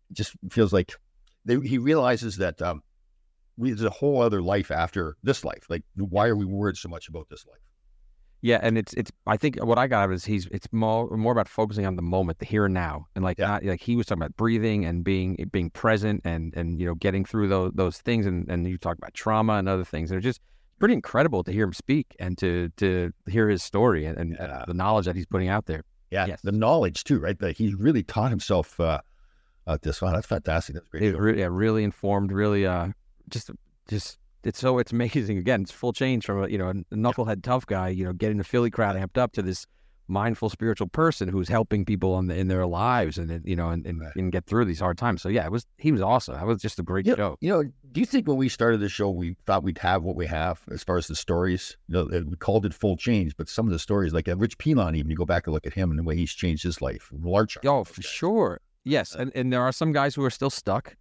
just feels like he realizes that there's a whole other life after this life. Like, why are we worried so much about this life? Yeah, and it's. I think what I got is it's more about focusing on the moment, the here and now, and not like he was talking about breathing and being present and getting through those things, and you talk about trauma and other things. They're just pretty incredible to hear him speak and to hear his story and the knowledge that he's putting out there. Yeah, yes. The knowledge too, right? That he really taught himself this one. That's fantastic. That's great. Really informed. Really, just. It's amazing. Again, it's full change from a knucklehead tough guy, getting the Philly crowd amped up to this mindful spiritual person who's helping people in their lives and get through these hard times. So yeah, he was awesome. That was just a great show. Do you think when we started the show, we thought we'd have what we have as far as the stories? We called it Full Change, but some of the stories, like Rich Pilon, even you go back and look at him and the way he's changed his life. Oh, for sure. Yes, and there are some guys who are still stuck.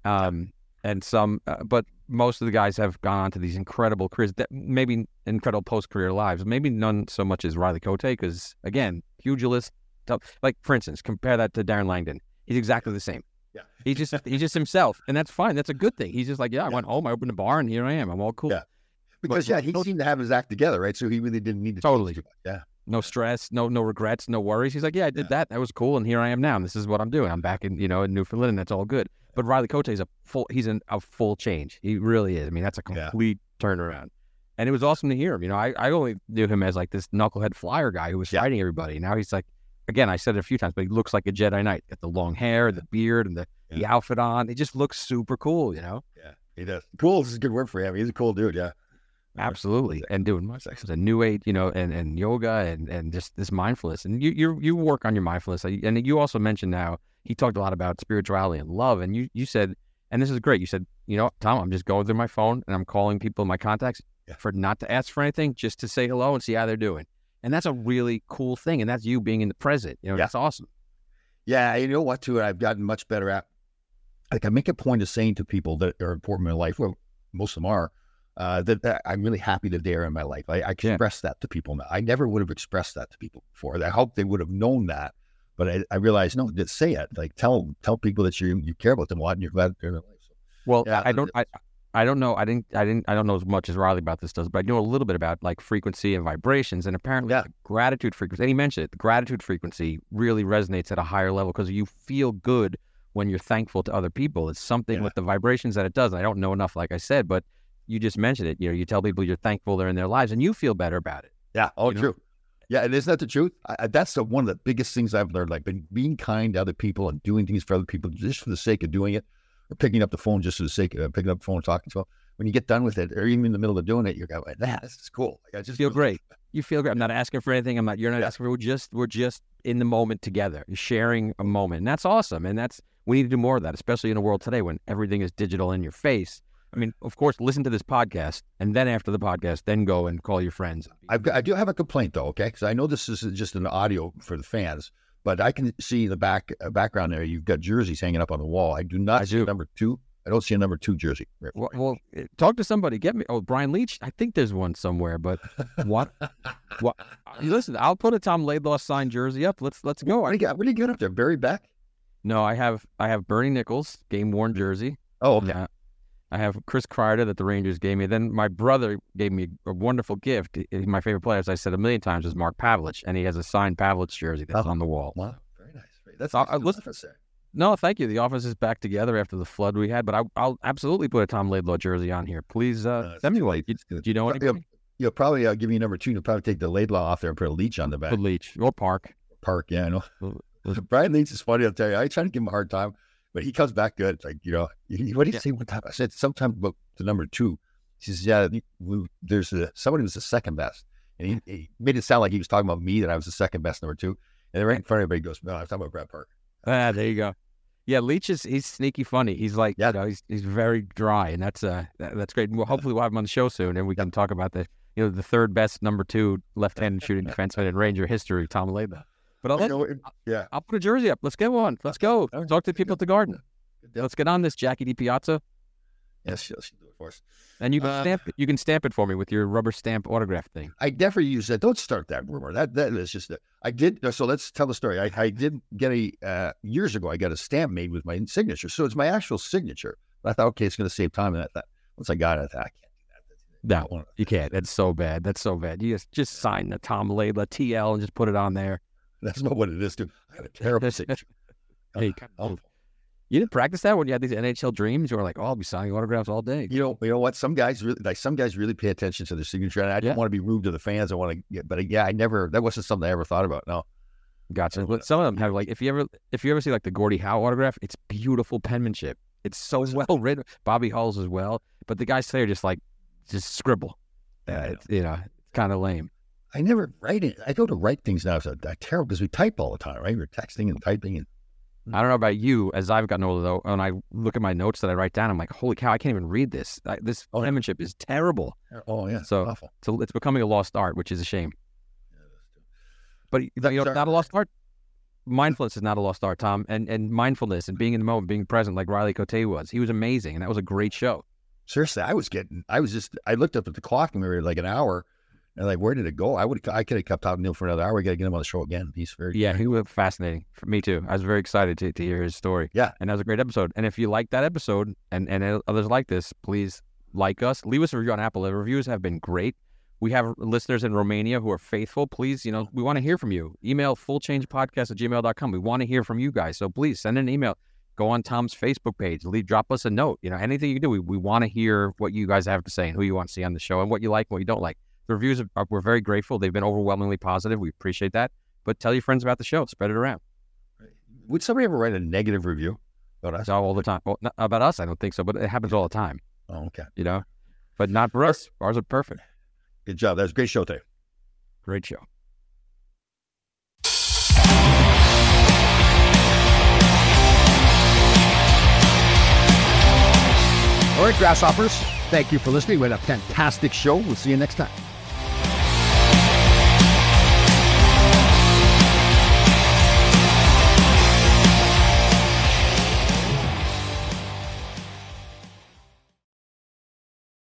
And some, but most of the guys have gone on to these incredible careers, that maybe incredible post-career lives. Maybe none so much as Riley Cote, because again, pugilist. Like for instance, compare that to Darren Langdon. He's exactly the same. Yeah, he's just himself, and that's fine. That's a good thing. He's just like, I went home, I opened a bar, and here I am. I'm all cool. Yeah, because he seemed to have his act together, right? So he really didn't need to totally. Change too much. Yeah. No stress, no regrets, no worries. He's like, I did that. That was cool, and here I am now. And this is what I'm doing. I'm back in in Newfoundland, and that's all good. But Riley Cote is a full change. He really is. I mean, that's a complete turnaround. And it was awesome to hear him. I only knew him as like this knucklehead flyer guy who was fighting everybody. Now he's like, again, I said it a few times, but he looks like a Jedi Knight. Got the long hair, the beard, and the outfit on. He just looks super cool, Yeah, he does. Cool is a good word for him. He's a cool dude, yeah. Absolutely. And doing much a new age, and yoga and just this mindfulness. And you work on your mindfulness. And you also mentioned now, he talked a lot about spirituality and love. And you said, and this is great, you said, Tom, I'm just going through my phone and I'm calling people in my contacts for not to ask for anything, just to say hello and see how they're doing. And that's a really cool thing. And that's you being in the present. That's awesome. Yeah. You know what, too? I've gotten much better at, like, I make a point of saying to people that are important in my life, well, most of them are, that I'm really happy that they're in my life. I express that to people now. I never would have expressed that to people before. I hope they would have known that, but I realized, no, just say it. Like, tell people that you care about them a lot and you're glad they're in their life. So, well, yeah, I don't know. I don't know as much as Riley about this does, but I know a little bit about like frequency and vibrations, and apparently gratitude frequency. And he mentioned it. The gratitude frequency really resonates at a higher level because you feel good when you're thankful to other people. It's something with the vibrations that it does. And I don't know enough, like I said, but you just mentioned it. You tell people you're thankful they're in their lives, and you feel better about it. Yeah. Oh, true. Yeah, and isn't that the truth? That's one of the biggest things I've learned. Like, being kind to other people and doing things for other people just for the sake of doing it, or picking up the phone just for the sake of picking up the phone and talking to them. When you get done with it, or even in the middle of doing it, you're going, this is cool. Like, I just feel great. You feel great. I'm not asking for anything. You're not asking for. We're just in the moment together, sharing a moment, and that's awesome. And we need to do more of that, especially in a world today when everything is digital in your face. I mean, of course, listen to this podcast, and then after the podcast, then go and call your friends. I do have a complaint, though, okay? Because I know this is just an audio for the fans, but I can see the background there. You've got jerseys hanging up on the wall. I do not see number 2. I don't see a number 2 jersey. Well, talk to somebody. Get me. Oh, Brian Leach. I think there's one somewhere, but what? Listen, I'll put a Tom Laidlaw signed jersey up. Let's go. What do you got up there? Barry Beck? No, I have Bernie Nichols game worn jersey. Oh, okay. I have Chris Kreider that the Rangers gave me. Then my brother gave me a wonderful gift. My favorite player, as I said a million times, is Mark Pavlich, and he has a signed Pavlich jersey that's on the wall. Wow, very nice. That's nice. No, thank you. The office is back together after the flood we had, but I'll absolutely put a Tom Laidlaw jersey on here. Please send me one. Do you know anybody? You'll probably give me number 2. You'll probably take the Laidlaw off there and put a Leach on the back. Put Leach or Park. Yeah, I know. Brian Leach is funny. I'll tell you. I try to give him a hard time. But he comes back good. It's like, what did he say one time? I said sometime about the number 2. He says, there's somebody who's the second best. And he made it sound like he was talking about me, that I was the second best number 2. And then right in front of everybody goes, no, I was talking about Brad Park. There you go. Yeah, Leach he's sneaky funny. He's like, he's very dry, and that's great. Well, hopefully we'll have him on the show soon, and we can talk about the third best number 2 left-handed shooting defenseman in Ranger history, Tom Laidlaw. But I'll put a jersey up. Let's get one. Let's go. Talk to people at the Garden. Let's get on this, Jackie DiPiazza. Yes, she'll do it for us. And you can stamp it. You can stamp it for me with your rubber stamp autograph thing. I never use that. Don't start that rumor. That is just. I did. So let's tell the story. I did get years ago. I got a stamp made with my signature. So it's my actual signature. But I thought, okay, it's going to save time. And I thought, once I got it, I thought, I can't do that. No, you can't. That's so bad. That's so bad. You just sign the Tom Laidlaw TL and just put it on there. That's not what it is, too. I have a terrible signature. Hey, you didn't practice that when you had these NHL dreams? You were like, oh, I'll be signing autographs all day. You know what? Some guys really pay attention to their signature. And I didn't want to be rude to the fans. I want to get, but yeah, that wasn't something I ever thought about. No. Gotcha. But some of them have, like, if you ever see like the Gordie Howe autograph, it's beautiful penmanship. It's so well written. Bobby Hull's as well. But the guys say are just scribble. It's kind of lame. I never write it. I go to write things now. So that's terrible because we type all the time, right? We're texting and typing. And I don't know about you. As I've gotten older, though, when I look at my notes that I write down, I'm like, holy cow, I can't even read this. This penmanship is terrible. Oh, yeah. So awful. So it's becoming a lost art, which is a shame. But not a lost art. Mindfulness is not a lost art, Tom. And mindfulness and being in the moment, being present, like Riley Cote was. He was amazing, and that was a great show. Seriously, I looked up at the clock and we were like an hour, and like, where did it go? I could have kept talking to him for another hour. We got to get him on the show again. He's very he was fascinating for me too. I was very excited to hear his story. Yeah, and that was a great episode. And if you like that episode and others like this, please like us. Leave us a review on Apple. The reviews have been great. We have listeners in Romania who are faithful. Please, we want to hear from you. Email fullchangepodcast@gmail.com. We want to hear from you guys. So please send an email. Go on Tom's Facebook page. Drop us a note. Anything you do, we want to hear what you guys have to say and who you want to see on the show and what you like and what you don't like. The reviews, we're very grateful. They've been overwhelmingly positive. We appreciate that. But tell your friends about the show. Spread it around. Would somebody ever write a negative review about us? All the time. Well, not about us, I don't think so, but it happens all the time. Oh, okay. But not for us. Ours are perfect. Good job. That was a great show today. Great show. All right, Grasshoppers. Thank you for listening. We had a fantastic show. We'll see you next time.